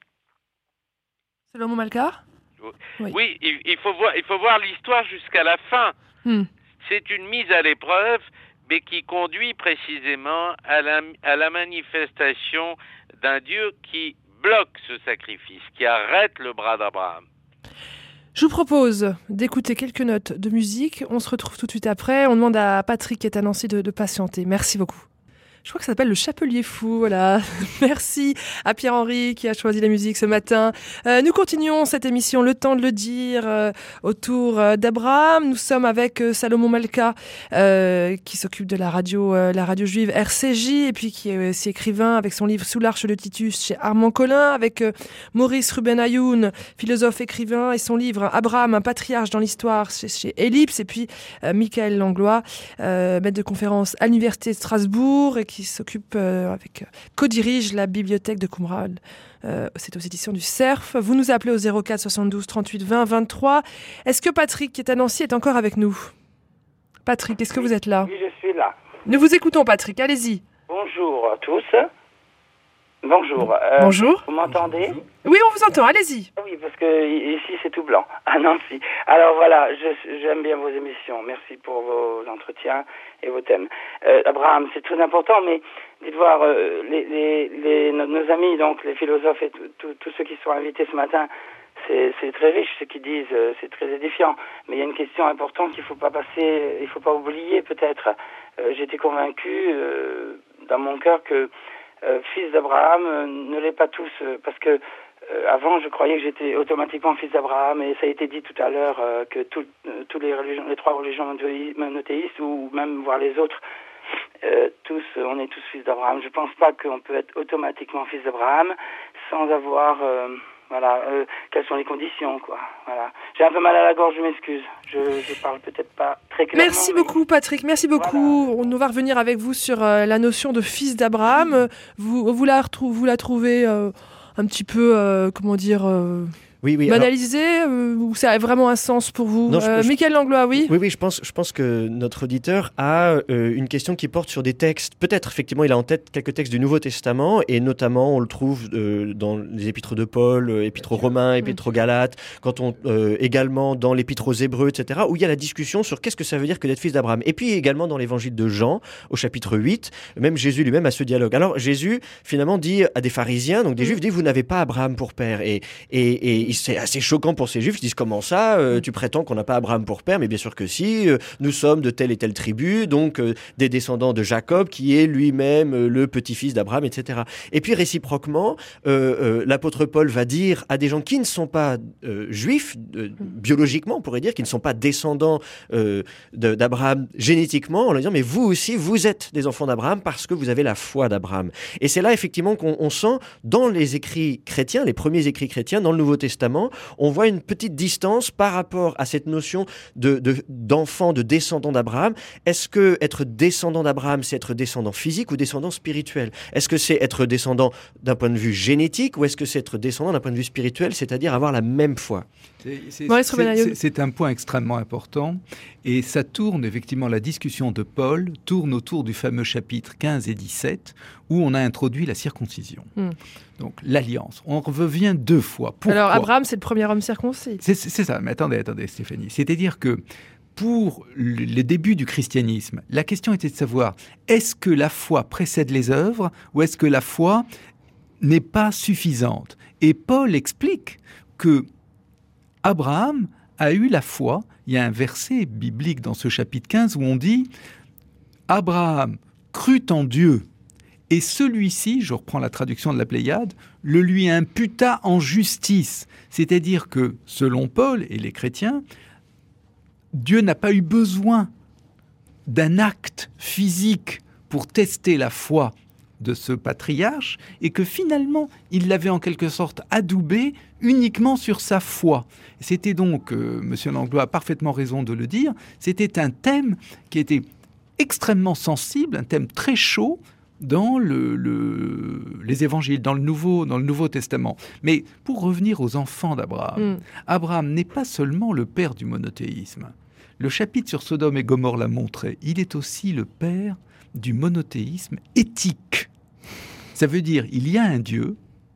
[SPEAKER 1] Salomon Malka ?
[SPEAKER 5] Oui, oui il, il, faut voir, il faut voir l'histoire jusqu'à la fin. Hmm. C'est une mise à l'épreuve, mais qui conduit précisément à la, à la manifestation d'un Dieu qui bloque ce sacrifice, qui arrête le bras d'Abraham.
[SPEAKER 1] Je vous propose d'écouter quelques notes de musique. On se retrouve tout de suite après. On demande à Patrick qui est à Nancy de, de patienter. Merci beaucoup. Je crois que ça s'appelle Le Chapelier Fou, voilà. Merci à Pierre-Henri qui a choisi la musique ce matin. Euh, nous continuons cette émission, le temps de le dire, euh, autour euh, d'Abraham. Nous sommes avec euh, Salomon Malka, euh, qui s'occupe de la radio, euh, la radio juive R C J, et puis qui est aussi écrivain avec son livre Sous l'Arche de Titus chez Armand Collin, avec euh, Maurice Ruben Ayoun, philosophe écrivain, et son livre Abraham, un patriarche dans l'histoire chez, chez Ellipse, et puis euh, Michael Langlois, euh, maître de conférence à l'Université de Strasbourg, et qui s'occupe euh, avec, euh, co-dirige la bibliothèque de Qumran. Euh, c'est aux éditions du Cerf. Vous nous appelez au zéro quatre soixante-douze trente-huit vingt vingt-trois. Est-ce que Patrick, qui est à Nancy, est encore avec nous? Patrick, est-ce que vous êtes là?
[SPEAKER 7] Oui, je suis là.
[SPEAKER 1] Nous vous écoutons, Patrick, allez-y.
[SPEAKER 7] Bonjour à tous. Bonjour. Euh,
[SPEAKER 1] Bonjour.
[SPEAKER 7] Vous m'entendez?
[SPEAKER 1] Oui, on vous entend, allez-y.
[SPEAKER 7] Oui, parce que ici c'est tout blanc. Ah non, si. Alors voilà, je- j'aime bien vos émissions. Merci pour vos entretiens et vos thèmes. Euh, Abraham, c'est très important, mais dites voir, euh, les, les, les, nos, nos amis, donc les philosophes et tout- tout- tous ceux qui sont invités ce matin, c'est c'est très riche ce qu'ils disent, euh, c'est très édifiant. Mais il y a une question importante qu'il faut pas passer, il faut pas oublier peut-être. Euh, J'étais convaincu euh, dans mon cœur que euh, fils d'Abraham euh, ne l'est pas tous, euh, parce que euh, avant je croyais que j'étais automatiquement fils d'Abraham, et ça a été dit tout à l'heure euh, que tout, euh, tous les religions, les trois religions monothéi- monothéistes, ou même voir les autres, euh, tous, euh, on est tous fils d'Abraham. Je pense pas qu'on peut être automatiquement fils d'Abraham sans avoir, euh, voilà, euh, quelles sont les conditions, quoi. Voilà. J'ai un peu mal à la gorge, je m'excuse. Je, je parle peut-être pas très clairement.
[SPEAKER 1] Merci
[SPEAKER 7] mais-
[SPEAKER 1] beaucoup, Patrick. Merci beaucoup. On va revenir avec vous sur euh, la notion de fils d'Abraham. Euh, Vous, vous, la, retrou- vous la trouvez euh, un petit peu, euh, comment dire, euh,
[SPEAKER 4] Oui, oui. alors-
[SPEAKER 1] banalisée, euh, ou ça a vraiment un sens pour vous?
[SPEAKER 4] Non, je-
[SPEAKER 1] euh,
[SPEAKER 4] je-
[SPEAKER 1] Michael Langlois, oui.
[SPEAKER 4] Oui, oui, je pense, je pense que notre auditeur a euh, une question qui porte sur des textes. Peut-être, effectivement, il a en tête quelques textes du Nouveau Testament, et notamment, on le trouve euh, dans les épîtres de Paul, euh, épîtres aux Romains, épîtres aux Galates, quand on, euh, également dans l'épître aux Hébreux, et cetera, où il y a la discussion sur qu'est-ce que ça veut dire que d'être fils d'Abraham. Et puis également dans l'évangile de Jean, au chapitre huit, même Jésus lui-même a ce dialogue. Alors, Jésus, finalement, dit à des pharisiens, donc des juifs, dit, vous n'avez pas Abraham pour père. Et, et, et c'est assez choquant pour ces juifs, ils disent, comment ça, euh, tu prétends qu'on n'a pas Abraham pour père? Mais bien sûr que si, euh, nous sommes de telle et telle tribu, donc euh, des descendants de Jacob, qui est lui-même euh, le petit-fils d'Abraham, et cetera. Et puis réciproquement, euh, euh, l'apôtre Paul va dire à des gens qui ne sont pas euh, juifs, euh, biologiquement, on pourrait dire, qui ne sont pas descendants euh, de- d'Abraham génétiquement, en leur disant, mais vous aussi, vous êtes des enfants d'Abraham parce que vous avez la foi d'Abraham. Et c'est là, effectivement, qu'on on sent, dans les écrits chrétiens, les premiers écrits chrétiens, dans le Nouveau Testament, on voit une petite distance par rapport à cette notion de, de, d'enfant, de descendant d'Abraham. Est-ce que être descendant d'Abraham, c'est être descendant physique ou descendant spirituel? Est-ce que c'est être descendant d'un point de vue génétique, ou est-ce que c'est être descendant d'un point de vue spirituel, c'est-à-dire avoir la même foi?
[SPEAKER 3] C'est- c'est-
[SPEAKER 1] Maurice
[SPEAKER 3] c'est-
[SPEAKER 1] Ruben Ayoun.
[SPEAKER 3] c'est- C'est un point extrêmement important, et ça tourne effectivement, la discussion de Paul tourne autour du fameux chapitre quinze et dix-sept où on a introduit la circoncision.
[SPEAKER 1] Hmm.
[SPEAKER 3] Donc l'alliance. On revient deux fois. Pourquoi?
[SPEAKER 1] Alors, Abraham, c'est le premier homme circoncis.
[SPEAKER 3] C'est c'est- c'est ça, mais attendez, attendez Stéphanie. C'est-à-dire que pour le- les débuts du christianisme, la question était de savoir, est-ce que la foi précède les œuvres, ou est-ce que la foi n'est pas suffisante? Et Paul explique que Abraham a eu la foi. Il y a un verset biblique dans ce chapitre quinze où on dit « Abraham crut en Dieu, et celui-ci, je reprends la traduction de la Pléiade, le lui imputa en justice. » C'est-à-dire que, selon Paul et les chrétiens, Dieu n'a pas eu besoin d'un acte physique pour tester la foi de ce patriarche, et que finalement, il l'avait en quelque sorte adoubé uniquement sur sa foi. C'était donc, euh, M. Langlois a parfaitement raison de le dire, c'était un thème qui était extrêmement sensible, un thème très chaud dans le, le, les évangiles, dans le, Nouveau, dans le Nouveau Testament. Mais pour revenir aux enfants d'Abraham,
[SPEAKER 1] Mm.
[SPEAKER 3] Abraham n'est pas seulement le père du monothéisme. Le chapitre sur Sodome et Gomorrhe l'a montré, il est aussi le père du monothéisme éthique. Ça veut dire, il y a un Dieu,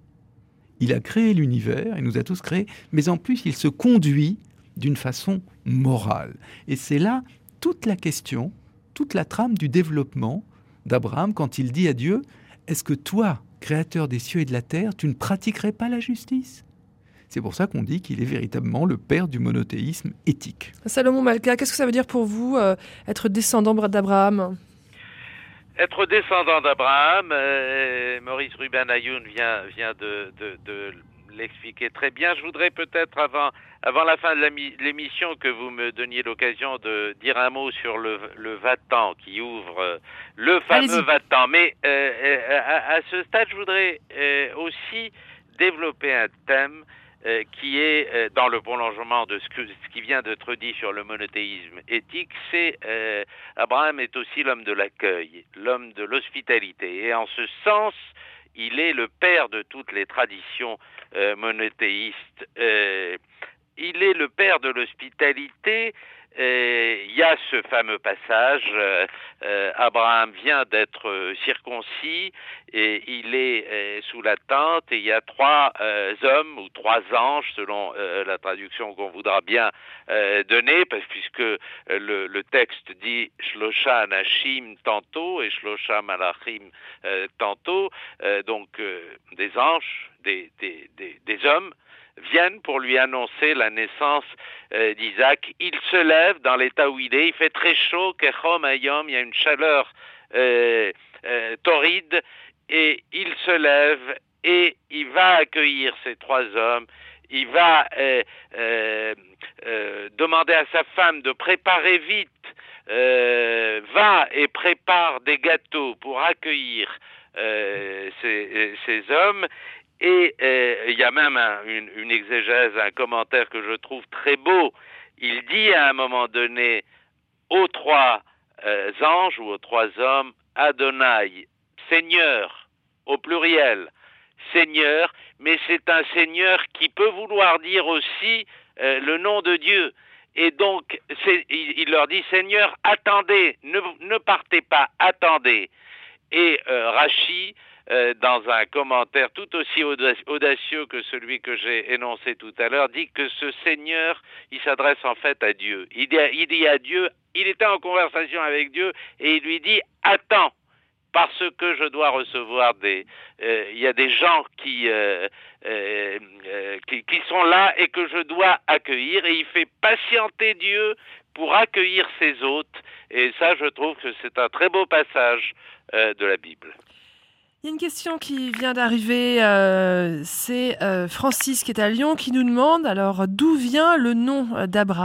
[SPEAKER 3] il a créé l'univers, il nous a tous créés, mais en plus, il se conduit d'une façon morale. Et c'est là toute la question, toute la trame du développement d'Abraham quand il dit à Dieu, est-ce que toi, créateur des cieux et de la terre, tu ne pratiquerais pas la justice? C'est pour ça qu'on dit qu'il est véritablement le père du monothéisme éthique.
[SPEAKER 1] Salomon Malka, qu'est-ce que ça veut dire pour vous, euh, être descendant d'Abraham?
[SPEAKER 5] être descendant d'Abraham, euh, Maurice Ruben Ayoun vient, vient de, de, de l'expliquer très bien. Je voudrais peut-être, avant, avant la fin de l'émission, que vous me donniez l'occasion de dire un mot sur le, le Vatan qui ouvre euh, le fameux Vatan. Mais euh, à, à ce stade, je voudrais euh, aussi développer un thème Euh, qui est euh, dans le prolongement de ce, que, ce qui vient d'être dit sur le monothéisme éthique. C'est euh, Abraham est aussi l'homme de l'accueil, l'homme de l'hospitalité. Et en ce sens, il est le père de toutes les traditions euh, monothéistes. Euh, il est le père de l'hospitalité. Il y a ce fameux passage, euh, euh, Abraham vient d'être euh, circoncis et il est euh, sous la tente et il y a trois euh, hommes ou trois anges selon euh, la traduction qu'on voudra bien euh, donner, parce, puisque euh, le, le texte dit Shlosha Anashim tantôt et Shlosha Malachim euh, tantôt, euh, donc euh, des anges, des, des, des, des hommes, viennent pour lui annoncer la naissance euh, d'Isaac. Il se lève dans l'état où il est, il fait très chaud, Kechom Ayom, il y a une chaleur euh, euh, torride, et il se lève et il va accueillir ces trois hommes. Il va euh, euh, euh, demander à sa femme de préparer vite, euh, va et prépare des gâteaux pour accueillir euh, ces, ces hommes. Et euh, il y a même un, une, une exégèse, un commentaire que je trouve très beau. Il dit à un moment donné aux trois euh, anges ou aux trois hommes, Adonai, Seigneur, au pluriel, Seigneur, mais c'est un Seigneur qui peut vouloir dire aussi euh, le nom de Dieu. Et donc, c'est, il, il leur dit, Seigneur, attendez, ne, ne partez pas, attendez. Et euh, Rachi, Euh, dans un commentaire tout aussi audacieux que celui que j'ai énoncé tout à l'heure, dit que ce Seigneur, il s'adresse en fait à Dieu. Il dit, il dit à Dieu, il était en conversation avec Dieu et il lui dit « Attends, parce que je dois recevoir des... Euh, il y a des gens qui, euh, euh, euh, qui, qui sont là et que je dois accueillir. » Et il fait patienter Dieu pour accueillir ses hôtes. Et ça, je trouve que c'est un très beau passage euh, de la Bible.
[SPEAKER 1] Il y a une question qui vient d'arriver, euh, c'est euh, Francis qui est à Lyon qui nous demande alors d'où vient le nom d'Abraham ?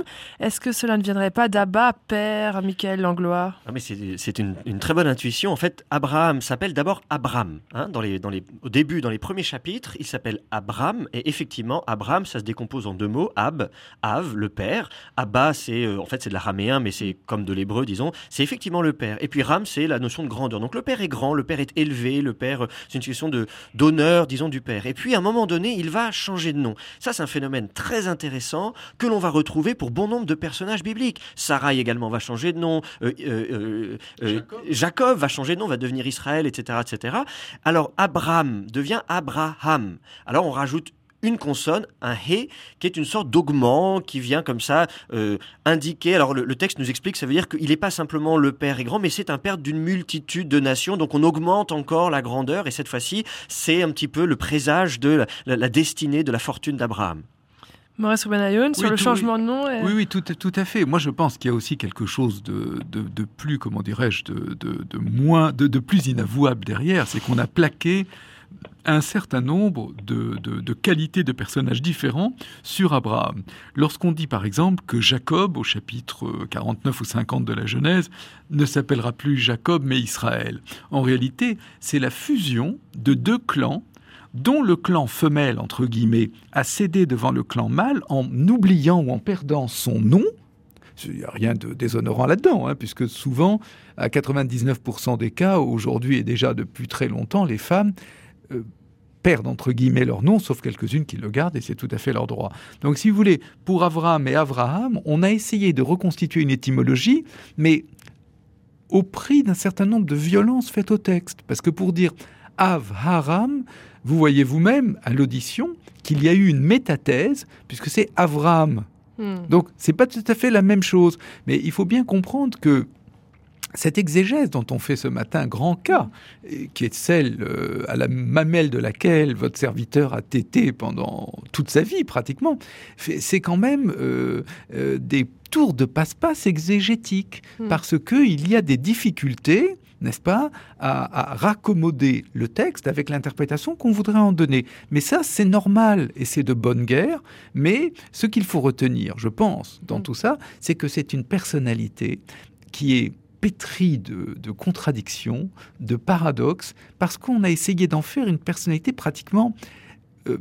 [SPEAKER 1] Est-ce que cela ne viendrait pas d'Abba, père, Michael Langlois ?
[SPEAKER 4] Ah mais c'est, c'est une, une très bonne intuition. En fait, Abraham s'appelle d'abord Abram. Hein, dans les, dans les, au début, dans les premiers chapitres, il s'appelle Abram. Et effectivement, Abram, ça se décompose en deux mots. Ab, Av, le père. Abba, c'est, euh, en fait, c'est de l'araméen, mais c'est comme de l'hébreu, disons. C'est effectivement le père. Et puis Ram, c'est la notion de grandeur. Donc le père est grand, le père est élevé. Le père, c'est une question de, d'honneur, disons, du père. Et puis, à un moment donné, il va changer de nom. Ça, c'est un phénomène très intéressant que l'on va retrouver pour bon nombre de personnages bibliques. Sarai également va changer de nom. Euh, euh, euh, Jacob. Jacob va changer de nom, va devenir Israël, et cetera, et cetera. Alors, Abraham devient Abraham. Alors, on rajoute une consonne, un hé, qui est une sorte d'augment qui vient comme ça euh, indiquer. Alors le, le texte nous explique, ça veut dire qu'il n'est pas simplement le père est grand, mais c'est un père d'une multitude de nations. Donc on augmente encore la grandeur et cette fois-ci, c'est un petit peu le présage de la, la, la destinée, de la fortune d'Abraham.
[SPEAKER 1] Maurice Ruben Ayoun, sur
[SPEAKER 3] oui,
[SPEAKER 1] le
[SPEAKER 3] tout,
[SPEAKER 1] changement
[SPEAKER 3] oui.
[SPEAKER 1] de nom et...
[SPEAKER 3] Oui, oui, tout, tout à fait. Moi, je pense qu'il y a aussi quelque chose de, de, de plus, comment dirais-je, de, de, de moins, de, de plus inavouable derrière. C'est qu'on a plaqué un certain nombre de, de, de qualités de personnages différents sur Abraham. Lorsqu'on dit par exemple que Jacob, au chapitre quarante-neuf ou cinquante de la Genèse, ne s'appellera plus Jacob mais Israël. En réalité, c'est la fusion de deux clans dont le clan femelle, entre guillemets, a cédé devant le clan mâle en oubliant ou en perdant son nom. Il n'y a rien de déshonorant là-dedans, hein, puisque souvent, à quatre-vingt-dix-neuf pour cent des cas, aujourd'hui et déjà depuis très longtemps, les femmes euh, perdent, entre guillemets, leur nom, sauf quelques-unes qui le gardent, et c'est tout à fait leur droit. Donc, si vous voulez, pour Avram et Avraham, on a essayé de reconstituer une étymologie, mais au prix d'un certain nombre de violences faites au texte. Parce que pour dire Av-Haram, vous voyez vous-même, à l'audition, qu'il y a eu une métathèse, puisque c'est Avram. Hmm. Donc, c'est pas tout à fait la même chose. Mais il faut bien comprendre que cette exégèse dont on fait ce matin grand cas, qui est celle euh, à la mamelle de laquelle votre serviteur a tété pendant toute sa vie pratiquement, c'est quand même euh, euh, des tours de passe-passe exégétiques, mmh. parce qu'il y a des difficultés n'est-ce pas, à, à raccommoder le texte avec l'interprétation qu'on voudrait en donner. Mais ça, c'est normal et c'est de bonne guerre. Mais ce qu'il faut retenir, je pense, dans tout ça, c'est que c'est une personnalité qui est pétrie de, de contradictions, de paradoxes, parce qu'on a essayé d'en faire une personnalité pratiquement euh,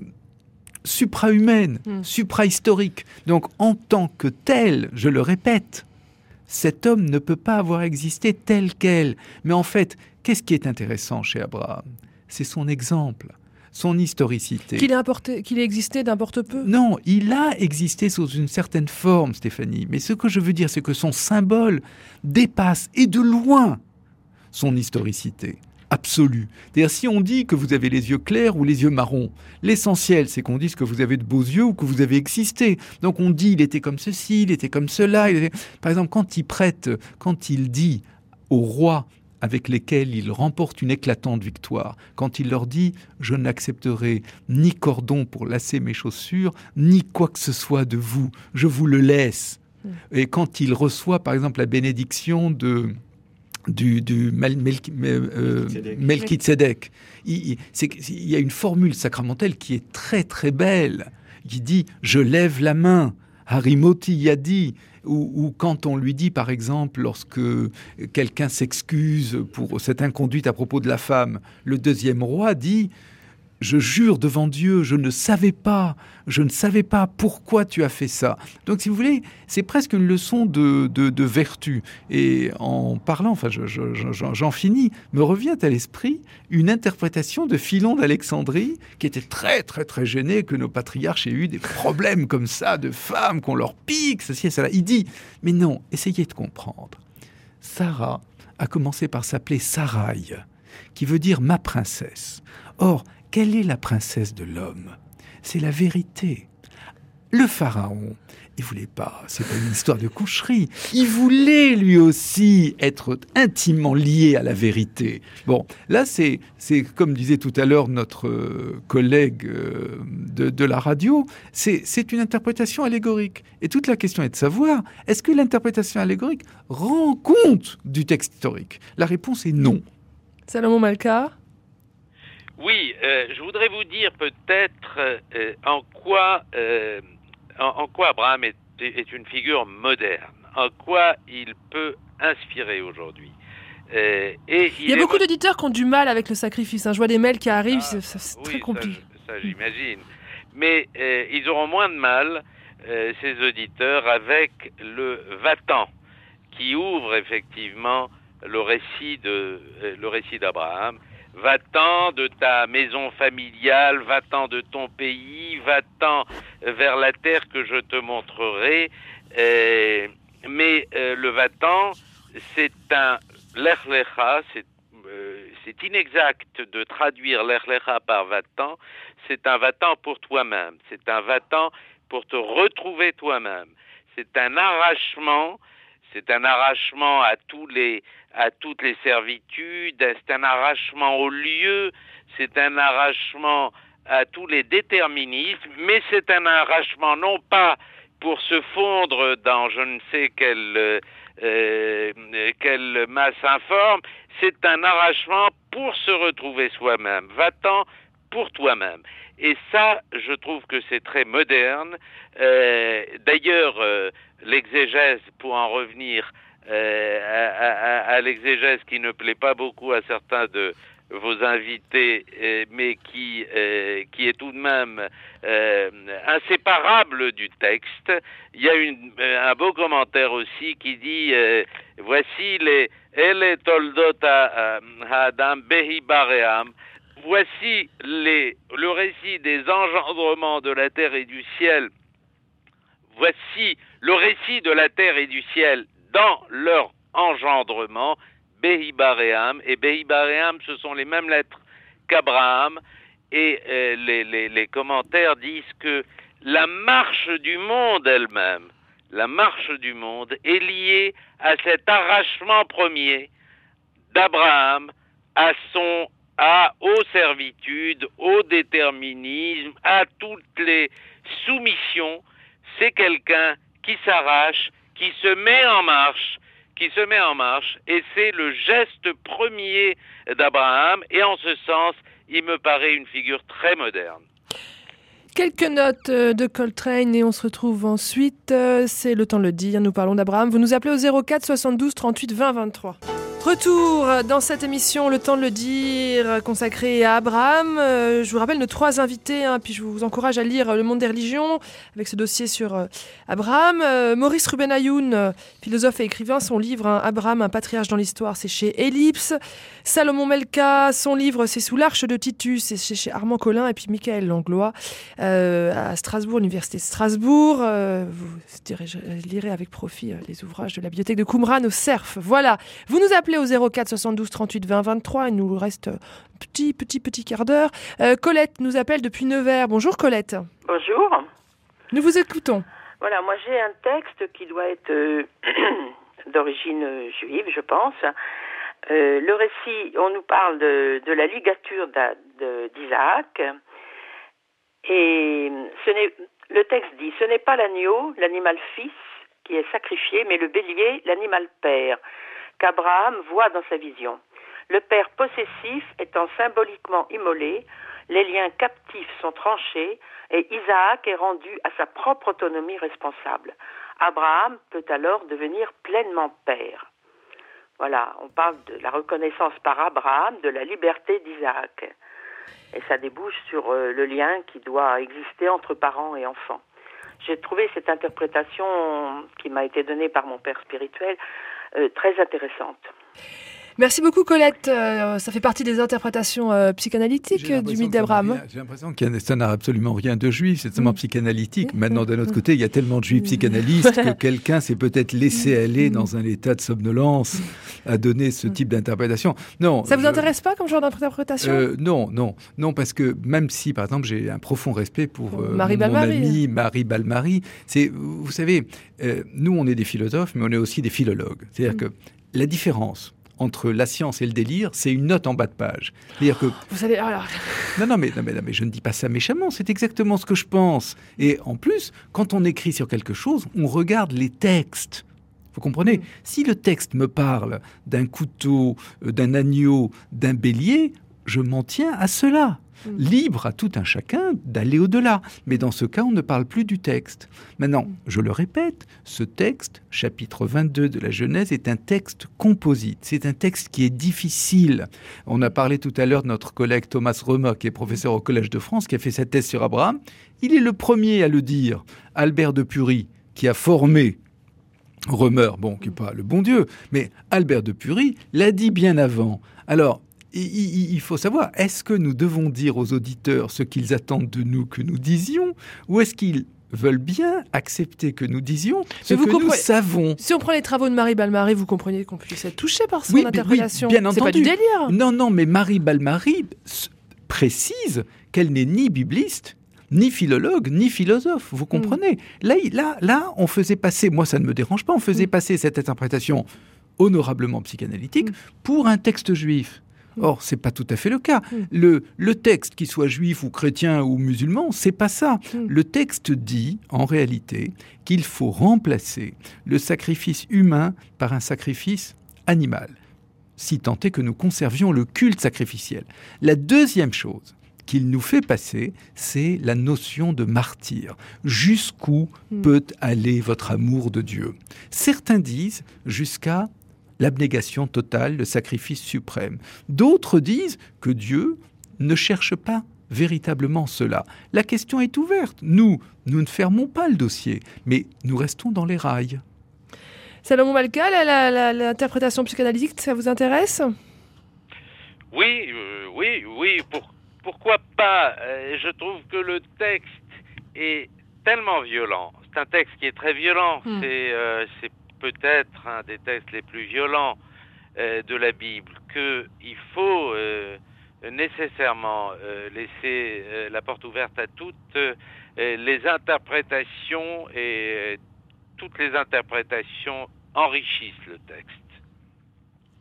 [SPEAKER 3] suprahumaine, mmh. suprahistorique. Donc, en tant que tel, je le répète, cet homme ne peut pas avoir existé tel quel. Mais en fait, qu'est-ce qui est intéressant chez Abraham ? C'est son exemple, son historicité.
[SPEAKER 1] Qu'il ait, importé, qu'il ait existé d'importe peu ?
[SPEAKER 3] Non, il a existé sous une certaine forme, Stéphanie. Mais ce que je veux dire, c'est que son symbole dépasse, et de loin, son historicité absolue. C'est-à-dire, si on dit que vous avez les yeux clairs ou les yeux marrons, l'essentiel, c'est qu'on dise que vous avez de beaux yeux ou que vous avez existé. Donc on dit, il était comme ceci, il était comme cela. Il était... Par exemple, quand il prête, quand il dit au roi avec lesquels il remporte une éclatante victoire, quand il leur dit « Je n'accepterai ni cordon pour lasser mes chaussures, ni quoi que ce soit de vous, je vous le laisse. Mmh. » Et quand il reçoit, par exemple, la bénédiction de... du, du Mel, Mel, euh, Melchizedek, il, il, il y a une formule sacramentelle qui est très très belle, qui dit « Je lève la main ». Harimoti Yadi, ou, ou quand on lui dit, par exemple, lorsque quelqu'un s'excuse pour cette inconduite à propos de la femme, le deuxième roi dit « Je jure devant Dieu, je ne savais pas, je ne savais pas pourquoi tu as fait ça. » Donc, si vous voulez, c'est presque une leçon de, de, de vertu. Et en parlant, enfin, je, je, je, j'en finis, me revient à l'esprit une interprétation de Philon d'Alexandrie, qui était très, très, très gêné que nos patriarches aient eu des problèmes comme ça, de femmes, qu'on leur pique, ceci et cela. Il dit, mais non, essayez de comprendre. Sarah a commencé par s'appeler Sarai, qui veut dire ma princesse. Or, quelle est la princesse de l'homme ? C'est la vérité. Le pharaon, il voulait pas, c'est pas une histoire de coucherie, il voulait lui aussi être intimement lié à la vérité. Bon, là c'est, c'est comme disait tout à l'heure notre euh, collègue euh, de, de la radio, c'est, c'est une interprétation allégorique. Et toute la question est de savoir, est-ce que l'interprétation allégorique rend compte du texte historique ? La réponse est non.
[SPEAKER 1] Salomon Malka ?
[SPEAKER 5] Oui, euh, je voudrais vous dire peut-être euh, en quoi euh, en, en quoi Abraham est, est une figure moderne, en quoi il peut inspirer aujourd'hui. Euh, et il,
[SPEAKER 1] il y a beaucoup
[SPEAKER 5] mo-
[SPEAKER 1] d'auditeurs qui ont du mal avec le sacrifice. Hein. Je vois des mails qui arrivent,
[SPEAKER 5] ah,
[SPEAKER 1] c'est, c'est
[SPEAKER 5] oui,
[SPEAKER 1] très compliqué.
[SPEAKER 5] Ça, ça j'imagine. Mais euh, ils auront moins de mal, euh, ces auditeurs, avec le va-t'en, qui ouvre effectivement le récit de euh, le récit d'Abraham. Va-t'en de ta maison familiale, va-t'en de ton pays, va-t'en vers la terre que je te montrerai. Euh, mais euh, le va-t'en, c'est un lech lecha, c'est, euh, c'est inexact de traduire lech lecha par va-t'en. C'est un va-t'en pour toi-même, c'est un va-t'en pour te retrouver toi-même. C'est un arrachement, c'est un arrachement à tous les à toutes les servitudes, c'est un arrachement au lieu, c'est un arrachement à tous les déterminismes, mais c'est un arrachement non pas pour se fondre dans je ne sais quelle, euh, quelle masse informe, c'est un arrachement pour se retrouver soi-même. Va-t'en pour toi-même. Et ça, je trouve que c'est très moderne. Euh, d'ailleurs, euh, l'exégèse, pour en revenir Euh, à, à, à l'exégèse qui ne plaît pas beaucoup à certains de vos invités, euh, mais qui, euh, qui est tout de même euh, inséparable du texte. Il y a une, un beau commentaire aussi qui dit euh, voici les ele toldot ha'adam behi baream. Voici les, le récit des engendrements de la terre et du ciel. Voici le récit de la terre et du ciel dans leur engendrement, Behi Baream, et Behi Baream, ce sont les mêmes lettres qu'Abraham, et euh, les, les, les commentaires disent que la marche du monde elle-même, la marche du monde est liée à cet arrachement premier d'Abraham à son, à, aux servitudes, au déterminisme, à toutes les soumissions. C'est quelqu'un qui s'arrache, qui se met en marche, qui se met en marche, et c'est le geste premier d'Abraham, et en ce sens, il me paraît une figure très moderne.
[SPEAKER 1] Quelques notes de Coltrane et on se retrouve ensuite. C'est le temps de le dire, nous parlons d'Abraham. Vous nous appelez au zéro quatre soixante-douze trente-huit vingt vingt-trois. Retour dans cette émission, le temps de le dire, consacrée à Abraham. Euh, je vous rappelle nos trois invités, hein, puis je vous encourage à lire Le Monde des religions, avec ce dossier sur euh, Abraham. Euh, Maurice Ruben Ayoun, euh, philosophe et écrivain, son livre hein, Abraham, un patriarche dans l'histoire, c'est chez Ellipse. Salomon Melka, son livre, c'est Sous l'Arche de Titus, c'est chez Armand Collin, et puis Michael Langlois, euh, à Strasbourg, l'université de Strasbourg. Euh, vous direz, lirez avec profit euh, les ouvrages de la bibliothèque de Qumran au Cerf. Voilà, vous nous appelez au zéro quatre soixante-douze trente-huit vingt vingt-trois, il nous reste petit, petit, petit quart d'heure. Euh, Colette nous appelle depuis Nevers. Bonjour Colette.
[SPEAKER 8] Bonjour.
[SPEAKER 1] Nous vous écoutons.
[SPEAKER 8] Voilà, moi j'ai un texte qui doit être euh, d'origine juive, je pense. Euh, le récit, on nous parle de, de la ligature d'A- de, d'Isaac. Et ce n'est, le texte dit, ce n'est pas l'agneau, l'animal fils, qui est sacrifié, mais le bélier, l'animal père, qu'Abraham voit dans sa vision. Le père possessif étant symboliquement immolé, les liens captifs sont tranchés et Isaac est rendu à sa propre autonomie responsable. Abraham peut alors devenir pleinement père. Voilà, on parle de la reconnaissance par Abraham de la liberté d'Isaac. Et ça débouche sur euh, le lien qui doit exister entre parents et enfants. J'ai trouvé cette interprétation qui m'a été donnée par mon père spirituel euh, très intéressante.
[SPEAKER 1] Merci beaucoup Colette, euh, ça fait partie des interprétations euh, psychanalytiques du mythe d'Abraham.
[SPEAKER 3] J'ai l'impression que ça n'a absolument rien de juif, c'est seulement mmh. psychanalytique. Maintenant, d'un autre côté, il y a tellement de juifs psychanalystes que quelqu'un s'est peut-être laissé aller dans un état de somnolence à donner ce type d'interprétation. Non.
[SPEAKER 1] Ça vous
[SPEAKER 3] je...
[SPEAKER 1] intéresse pas comme genre d'interprétation
[SPEAKER 3] euh, Non, non, non, parce que même si, par exemple, j'ai un profond respect pour euh,
[SPEAKER 1] Marie
[SPEAKER 3] mon, mon
[SPEAKER 1] Balmary.
[SPEAKER 3] ami Marie Balmary, c'est, vous savez, euh, nous on est des philosophes, mais on est aussi des philologues. C'est-à-dire mmh. que la différence entre la science et le délire, c'est une note en bas de page. C'est-à-dire que...
[SPEAKER 1] Vous savez... Alors...
[SPEAKER 3] Non, non mais, non, mais, non, mais je ne dis pas ça méchamment, c'est exactement ce que je pense. Et en plus, quand on écrit sur quelque chose, on regarde les textes. Vous comprenez ? Si le texte me parle d'un couteau, d'un agneau, d'un bélier, je m'en tiens à cela. Libre à tout un chacun d'aller au-delà. Mais dans ce cas, on ne parle plus du texte. Maintenant, je le répète, ce texte, chapitre vingt-deux de la Genèse, est un texte composite. C'est un texte qui est difficile. On a parlé tout à l'heure de notre collègue Thomas Remer, qui est professeur au Collège de France, qui a fait sa thèse sur Abraham. Il est le premier à le dire. Albert de Purie, qui a formé Remer, bon, qui n'est pas le bon Dieu, mais Albert de Purie l'a dit bien avant. Alors, il faut savoir, est-ce que nous devons dire aux auditeurs ce qu'ils attendent de nous que nous disions, ou est-ce qu'ils veulent bien accepter que nous disions ce que nous savons ?
[SPEAKER 1] Si on prend les travaux de Marie Balmary, vous comprenez qu'on puisse être touché par son
[SPEAKER 3] oui,
[SPEAKER 1] interprétation.
[SPEAKER 3] Oui, bien entendu.
[SPEAKER 1] C'est pas du délire.
[SPEAKER 3] Non, non, mais Marie Balmary précise qu'elle n'est ni bibliste, ni philologue, ni philosophe, vous comprenez ? mmh. là, là, là, on faisait passer, moi ça ne me dérange pas, on faisait mmh. passer cette interprétation honorablement psychanalytique mmh. pour un texte juif. Or, c'est pas tout à fait le cas. Mm. Le, le texte, qu'il soit juif ou chrétien ou musulman, c'est pas ça. Mm. Le texte dit, en réalité, qu'il faut remplacer le sacrifice humain par un sacrifice animal, si tant est que nous conservions le culte sacrificiel. La deuxième chose qu'il nous fait passer, c'est la notion de martyr. Jusqu'où mm. peut aller votre amour de Dieu ? Certains disent jusqu'à l'abnégation totale, le sacrifice suprême. D'autres disent que Dieu ne cherche pas véritablement cela. La question est ouverte. Nous, nous ne fermons pas le dossier, mais nous restons dans les rails.
[SPEAKER 1] Salomon Melka, la, la, la, l'interprétation psychanalytique, ça vous intéresse ?
[SPEAKER 5] Oui, euh, oui, oui. Pour, pourquoi pas ? euh, Je trouve que le texte est tellement violent. C'est un texte qui est très violent. Hmm. C'est, euh, c'est peut-être un des textes les plus violents euh, de la Bible, qu'il faut euh, nécessairement euh, laisser euh, la porte ouverte à toutes euh, les interprétations, et euh, toutes les interprétations enrichissent le texte.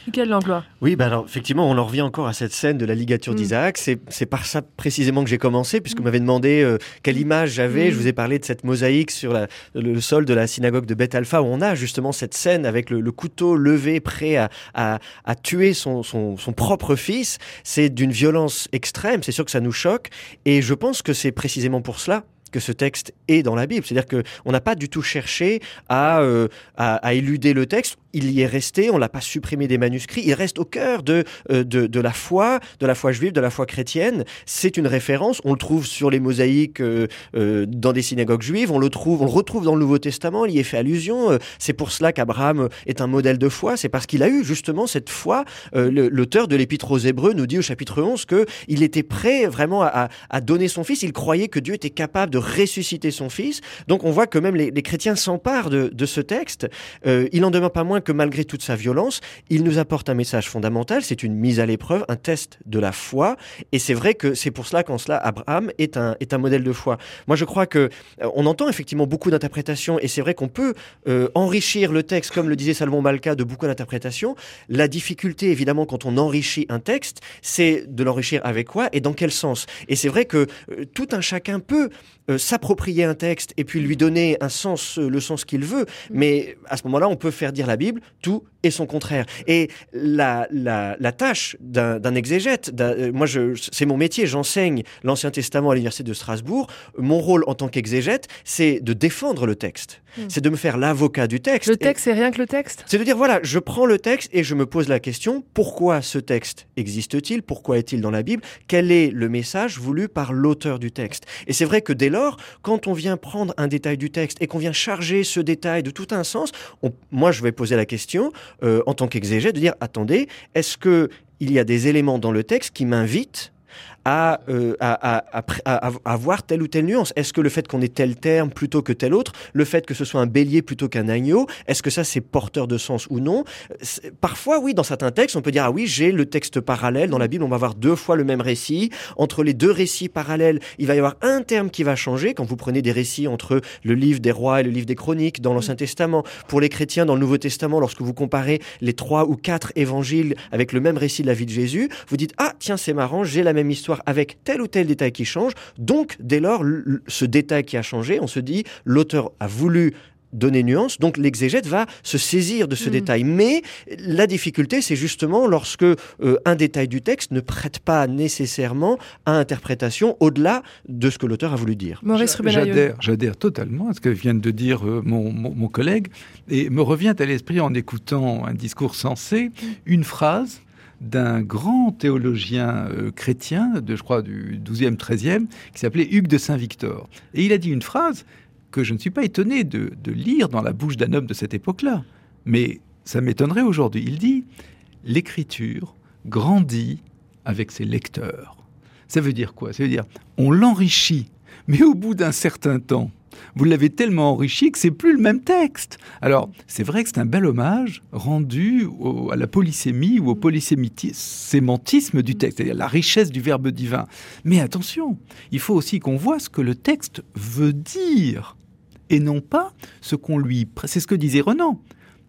[SPEAKER 1] Michael Langlois.
[SPEAKER 4] Oui, ben alors, effectivement, on en revient encore à cette scène de la ligature mmh. d'Isaac. C'est, c'est par ça précisément que j'ai commencé, puisque mmh. vous m'avez demandé euh, quelle image j'avais. Mmh. Je vous ai parlé de cette mosaïque sur la, le sol de la synagogue de Beth Alpha, où on a justement cette scène avec le, le couteau levé, prêt à, à, à tuer son, son, son propre fils. C'est d'une violence extrême. C'est sûr que ça nous choque. Et je pense que c'est précisément pour cela que ce texte est dans la Bible. C'est-à-dire qu'on n'a pas du tout cherché à, euh, à, à éluder le texte. Il y est resté, on l'a pas supprimé des manuscrits, il reste au cœur de, euh, de, de la foi, de la foi juive, de la foi chrétienne. C'est une référence, on le trouve sur les mosaïques euh, euh, dans des synagogues juives, on le trouve, on le retrouve dans le Nouveau Testament, il y est fait allusion. Euh, c'est pour cela qu'Abraham est un modèle de foi, c'est parce qu'il a eu justement cette foi. Euh, le, l'auteur de l'Épître aux Hébreux nous dit au chapitre onze qu'il était prêt vraiment à, à donner son fils, il croyait que Dieu était capable de ressusciter son fils. Donc on voit que même les, les chrétiens s'emparent de, de ce texte. Euh, il en demeure pas moins que malgré toute sa violence, il nous apporte un message fondamental, c'est une mise à l'épreuve, un test de la foi, et c'est vrai que c'est pour cela qu'en cela, Abraham est un, est un modèle de foi. Moi, je crois que euh, on entend effectivement beaucoup d'interprétations, et c'est vrai qu'on peut euh, enrichir le texte, comme le disait Salomon Malka, de beaucoup d'interprétations. La difficulté, évidemment, quand on enrichit un texte, c'est de l'enrichir avec quoi et dans quel sens. Et c'est vrai que euh, tout un chacun peut euh, s'approprier un texte et puis lui donner un sens, euh, le sens qu'il veut, mais à ce moment-là, on peut faire dire la Bible tout et son contraire. Et la, la, la tâche d'un, d'un exégète, d'un, euh, moi je, c'est mon métier, j'enseigne l'Ancien Testament à l'Université de Strasbourg. Mon rôle en tant qu'exégète, c'est de défendre le texte. Mmh. C'est de me faire l'avocat du texte.
[SPEAKER 1] Le texte, et c'est rien que le texte ?
[SPEAKER 4] C'est de dire, voilà, je prends le texte et je me pose la question, pourquoi ce texte existe-t-il ? Pourquoi est-il dans la Bible ? Quel est le message voulu par l'auteur du texte ? Et c'est vrai que dès lors, quand on vient prendre un détail du texte et qu'on vient charger ce détail de tout un sens, on, moi je vais poser la question, euh, en tant qu'exégète, de dire, attendez, est-ce que il y a des éléments dans le texte qui m'invitent à, euh, à, à, à, à voir telle ou telle nuance ? Est-ce que le fait qu'on ait tel terme plutôt que tel autre, le fait que ce soit un bélier plutôt qu'un agneau, est-ce que ça c'est porteur de sens ou non ? C'est, parfois, oui, dans certains textes, on peut dire, ah oui, j'ai le texte parallèle. Dans la Bible, on va avoir deux fois le même récit. Entre les deux récits parallèles, il va y avoir un terme qui va changer. Quand vous prenez des récits entre le livre des rois et le livre des chroniques dans l'Ancien Testament, pour les chrétiens dans le Nouveau Testament, lorsque vous comparez les trois ou quatre évangiles avec le même récit de la vie de Jésus, vous dites, ah tiens, c'est marrant, j'ai la même histoire avec tel ou tel détail qui change. Donc, dès lors, ce détail qui a changé, on se dit, l'auteur a voulu donner nuance, donc l'exégète va se saisir de ce mmh. détail. Mais la difficulté, c'est justement lorsque euh, un détail du texte ne prête pas nécessairement à interprétation au-delà de ce que l'auteur a voulu dire.
[SPEAKER 1] Maurice Rubenailleux.
[SPEAKER 3] J'adhère, j'adhère totalement à ce que vient de dire euh, mon, mon, mon collègue, et me revient à l'esprit en écoutant un discours sensé, une phrase d'un grand théologien euh, chrétien, de, je crois, du douzième, treizième, qui s'appelait Hugues de Saint-Victor. Et il a dit une phrase que je ne suis pas étonné de, de lire dans la bouche d'un homme de cette époque-là, mais ça m'étonnerait aujourd'hui. Il dit « L'écriture grandit avec ses lecteurs ». Ça veut dire quoi ? Ça veut dire on l'enrichit, mais au bout d'un certain temps, vous l'avez tellement enrichi que c'est plus le même texte. Alors, c'est vrai que c'est un bel hommage rendu au, à la polysémie ou au polysémantisme du texte, c'est-à-dire la richesse du verbe divin. Mais attention, il faut aussi qu'on voit ce que le texte veut dire, et non pas ce qu'on lui... C'est ce que disait Renan.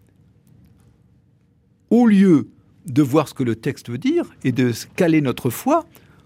[SPEAKER 3] Au lieu de voir ce que le texte veut dire et de caler notre foi,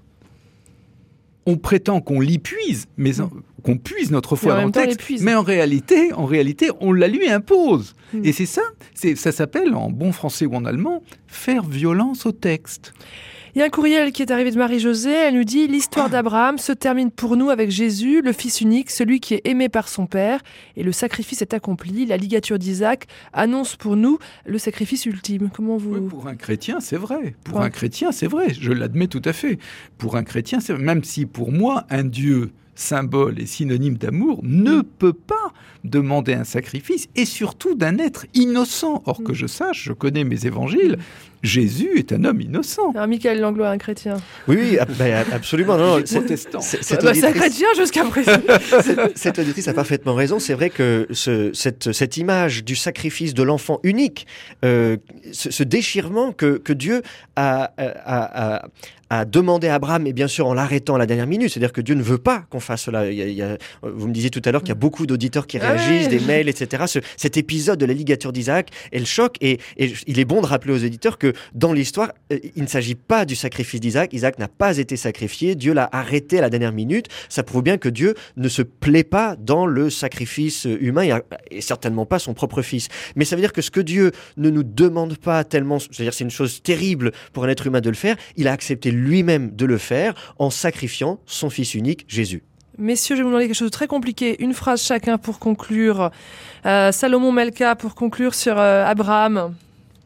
[SPEAKER 3] on prétend qu'on l'y puise, mais en, qu'on puise notre foi dans le texte, mais en réalité, en réalité, on la lui impose. Mmh. Et c'est ça, c'est, ça s'appelle, en bon français ou en allemand, faire violence au texte.
[SPEAKER 1] Il y a un courriel qui est arrivé de Marie-Josée, elle nous dit « L'histoire d'Abraham se termine pour nous avec Jésus, le fils unique, celui qui est aimé par son père, et le sacrifice est accompli. La ligature d'Isaac annonce pour nous le sacrifice ultime. » Comment vous...
[SPEAKER 3] Oui, pour un chrétien, c'est vrai. Pour ouais. un chrétien, c'est vrai. Je l'admets tout à fait. Pour un chrétien, c'est vrai. Même si pour moi, un Dieu symbole et synonyme d'amour ne peut pas demander un sacrifice, et surtout d'un être innocent. Or que je sache, je connais mes évangiles, Jésus est un homme innocent.
[SPEAKER 1] Alors, Michael Langlois, un chrétien.
[SPEAKER 4] Oui, oui, bah, absolument. Non,
[SPEAKER 3] c'est protestant.
[SPEAKER 1] C'est, c'est, bah, c'est un chrétien jusqu'à présent.
[SPEAKER 4] cette, cette auditrice a parfaitement raison. C'est vrai que ce, cette, cette image du sacrifice de l'enfant unique, euh, ce, ce déchirement que, que Dieu a, a, a, a demandé à Abraham, et bien sûr en l'arrêtant à la dernière minute, c'est-à-dire que Dieu ne veut pas qu'on fasse cela. Il y a, il y a, vous me disiez tout à l'heure qu'il y a beaucoup d'auditeurs qui réagissent, ouais. des mails, et cetera. Ce, cet épisode de la ligature d'Isaac est le choc, et, et il est bon de rappeler aux éditeurs que dans l'histoire, il ne s'agit pas du sacrifice d'Isaac. Isaac n'a pas été sacrifié, Dieu l'a arrêté à la dernière minute. Ça prouve bien que Dieu ne se plaît pas dans le sacrifice humain, et, et certainement pas son propre fils. Mais ça veut dire que ce que Dieu ne nous demande pas tellement, c'est-à-dire c'est une chose terrible pour un être humain de le faire, il a accepté lui-même de le faire en sacrifiant son fils unique, Jésus.
[SPEAKER 1] Messieurs, je vais vous demander quelque chose de très compliqué. Une phrase chacun pour conclure. Euh, Salomon Melka pour conclure sur euh, Abraham.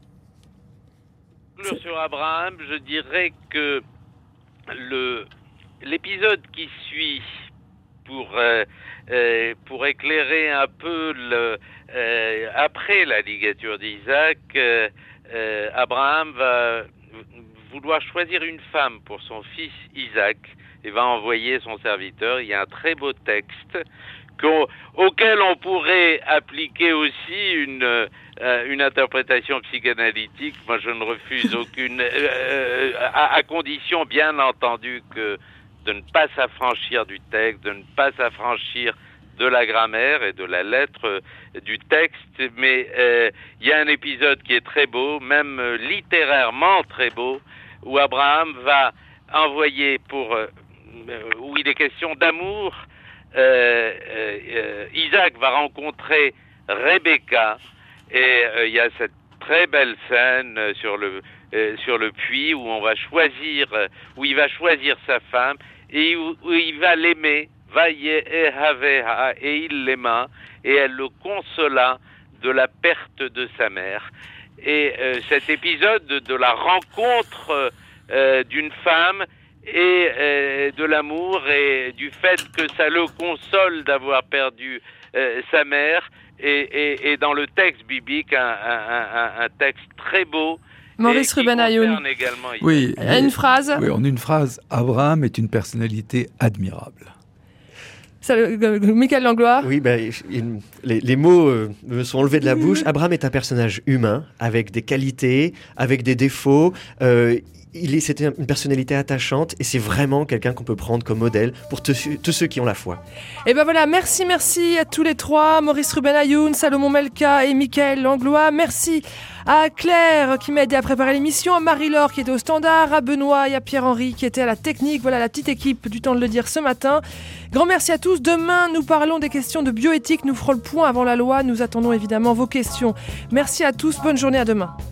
[SPEAKER 5] Pour conclure sur Abraham, je dirais que le, l'épisode qui suit, pour, euh, euh, pour éclairer un peu le, euh, après la ligature d'Isaac, euh, euh, Abraham va vouloir choisir une femme pour son fils Isaac et va envoyer son serviteur. Il y a un très beau texte auquel on pourrait appliquer aussi une, euh, une interprétation psychanalytique. Moi, je ne refuse aucune, euh, à, à condition, bien entendu, que de ne pas s'affranchir du texte, de ne pas s'affranchir de la grammaire et de la lettre euh, du texte. Mais euh, il y a un épisode qui est très beau, même euh, littérairement très beau, où Abraham va envoyer pour... Euh, où il est question d'amour. Euh, euh, Isaac va rencontrer Rebecca et euh, il y a cette très belle scène euh, sur le euh, sur le puits où on va choisir euh, où il va choisir sa femme et où, où il va l'aimer, et il l'aima et elle le consola de la perte de sa mère. Et euh, cet épisode de, de la rencontre euh, d'une femme et euh, de l'amour et du fait que ça le console d'avoir perdu euh, sa mère et, et, et dans le texte biblique un, un, un, un texte très beau.
[SPEAKER 1] Maurice Ruben Ayoun.
[SPEAKER 3] Oui,
[SPEAKER 1] une phrase.
[SPEAKER 3] Oui, en une phrase, Abraham est une personnalité admirable.
[SPEAKER 1] Michael Langlois.
[SPEAKER 4] Oui, ben, les, les mots euh, me sont enlevés de la bouche. Abraham est un personnage humain avec des qualités, avec des défauts. Euh, Il est, c'était une personnalité attachante et c'est vraiment quelqu'un qu'on peut prendre comme modèle pour te, tous ceux qui ont la foi.
[SPEAKER 1] Et ben voilà, merci, merci à tous les trois, Maurice Ruben Ayoun, Salomon Melka et Michael Langlois. Merci à Claire qui m'a aidé à préparer l'émission, à Marie-Laure qui était au standard, à Benoît et à Pierre-Henri qui était à la technique. Voilà la petite équipe du temps de le dire ce matin. Grand merci à tous. Demain, nous parlons des questions de bioéthique. Nous ferons le point avant la loi. Nous attendons évidemment vos questions. Merci à tous. Bonne journée. À demain.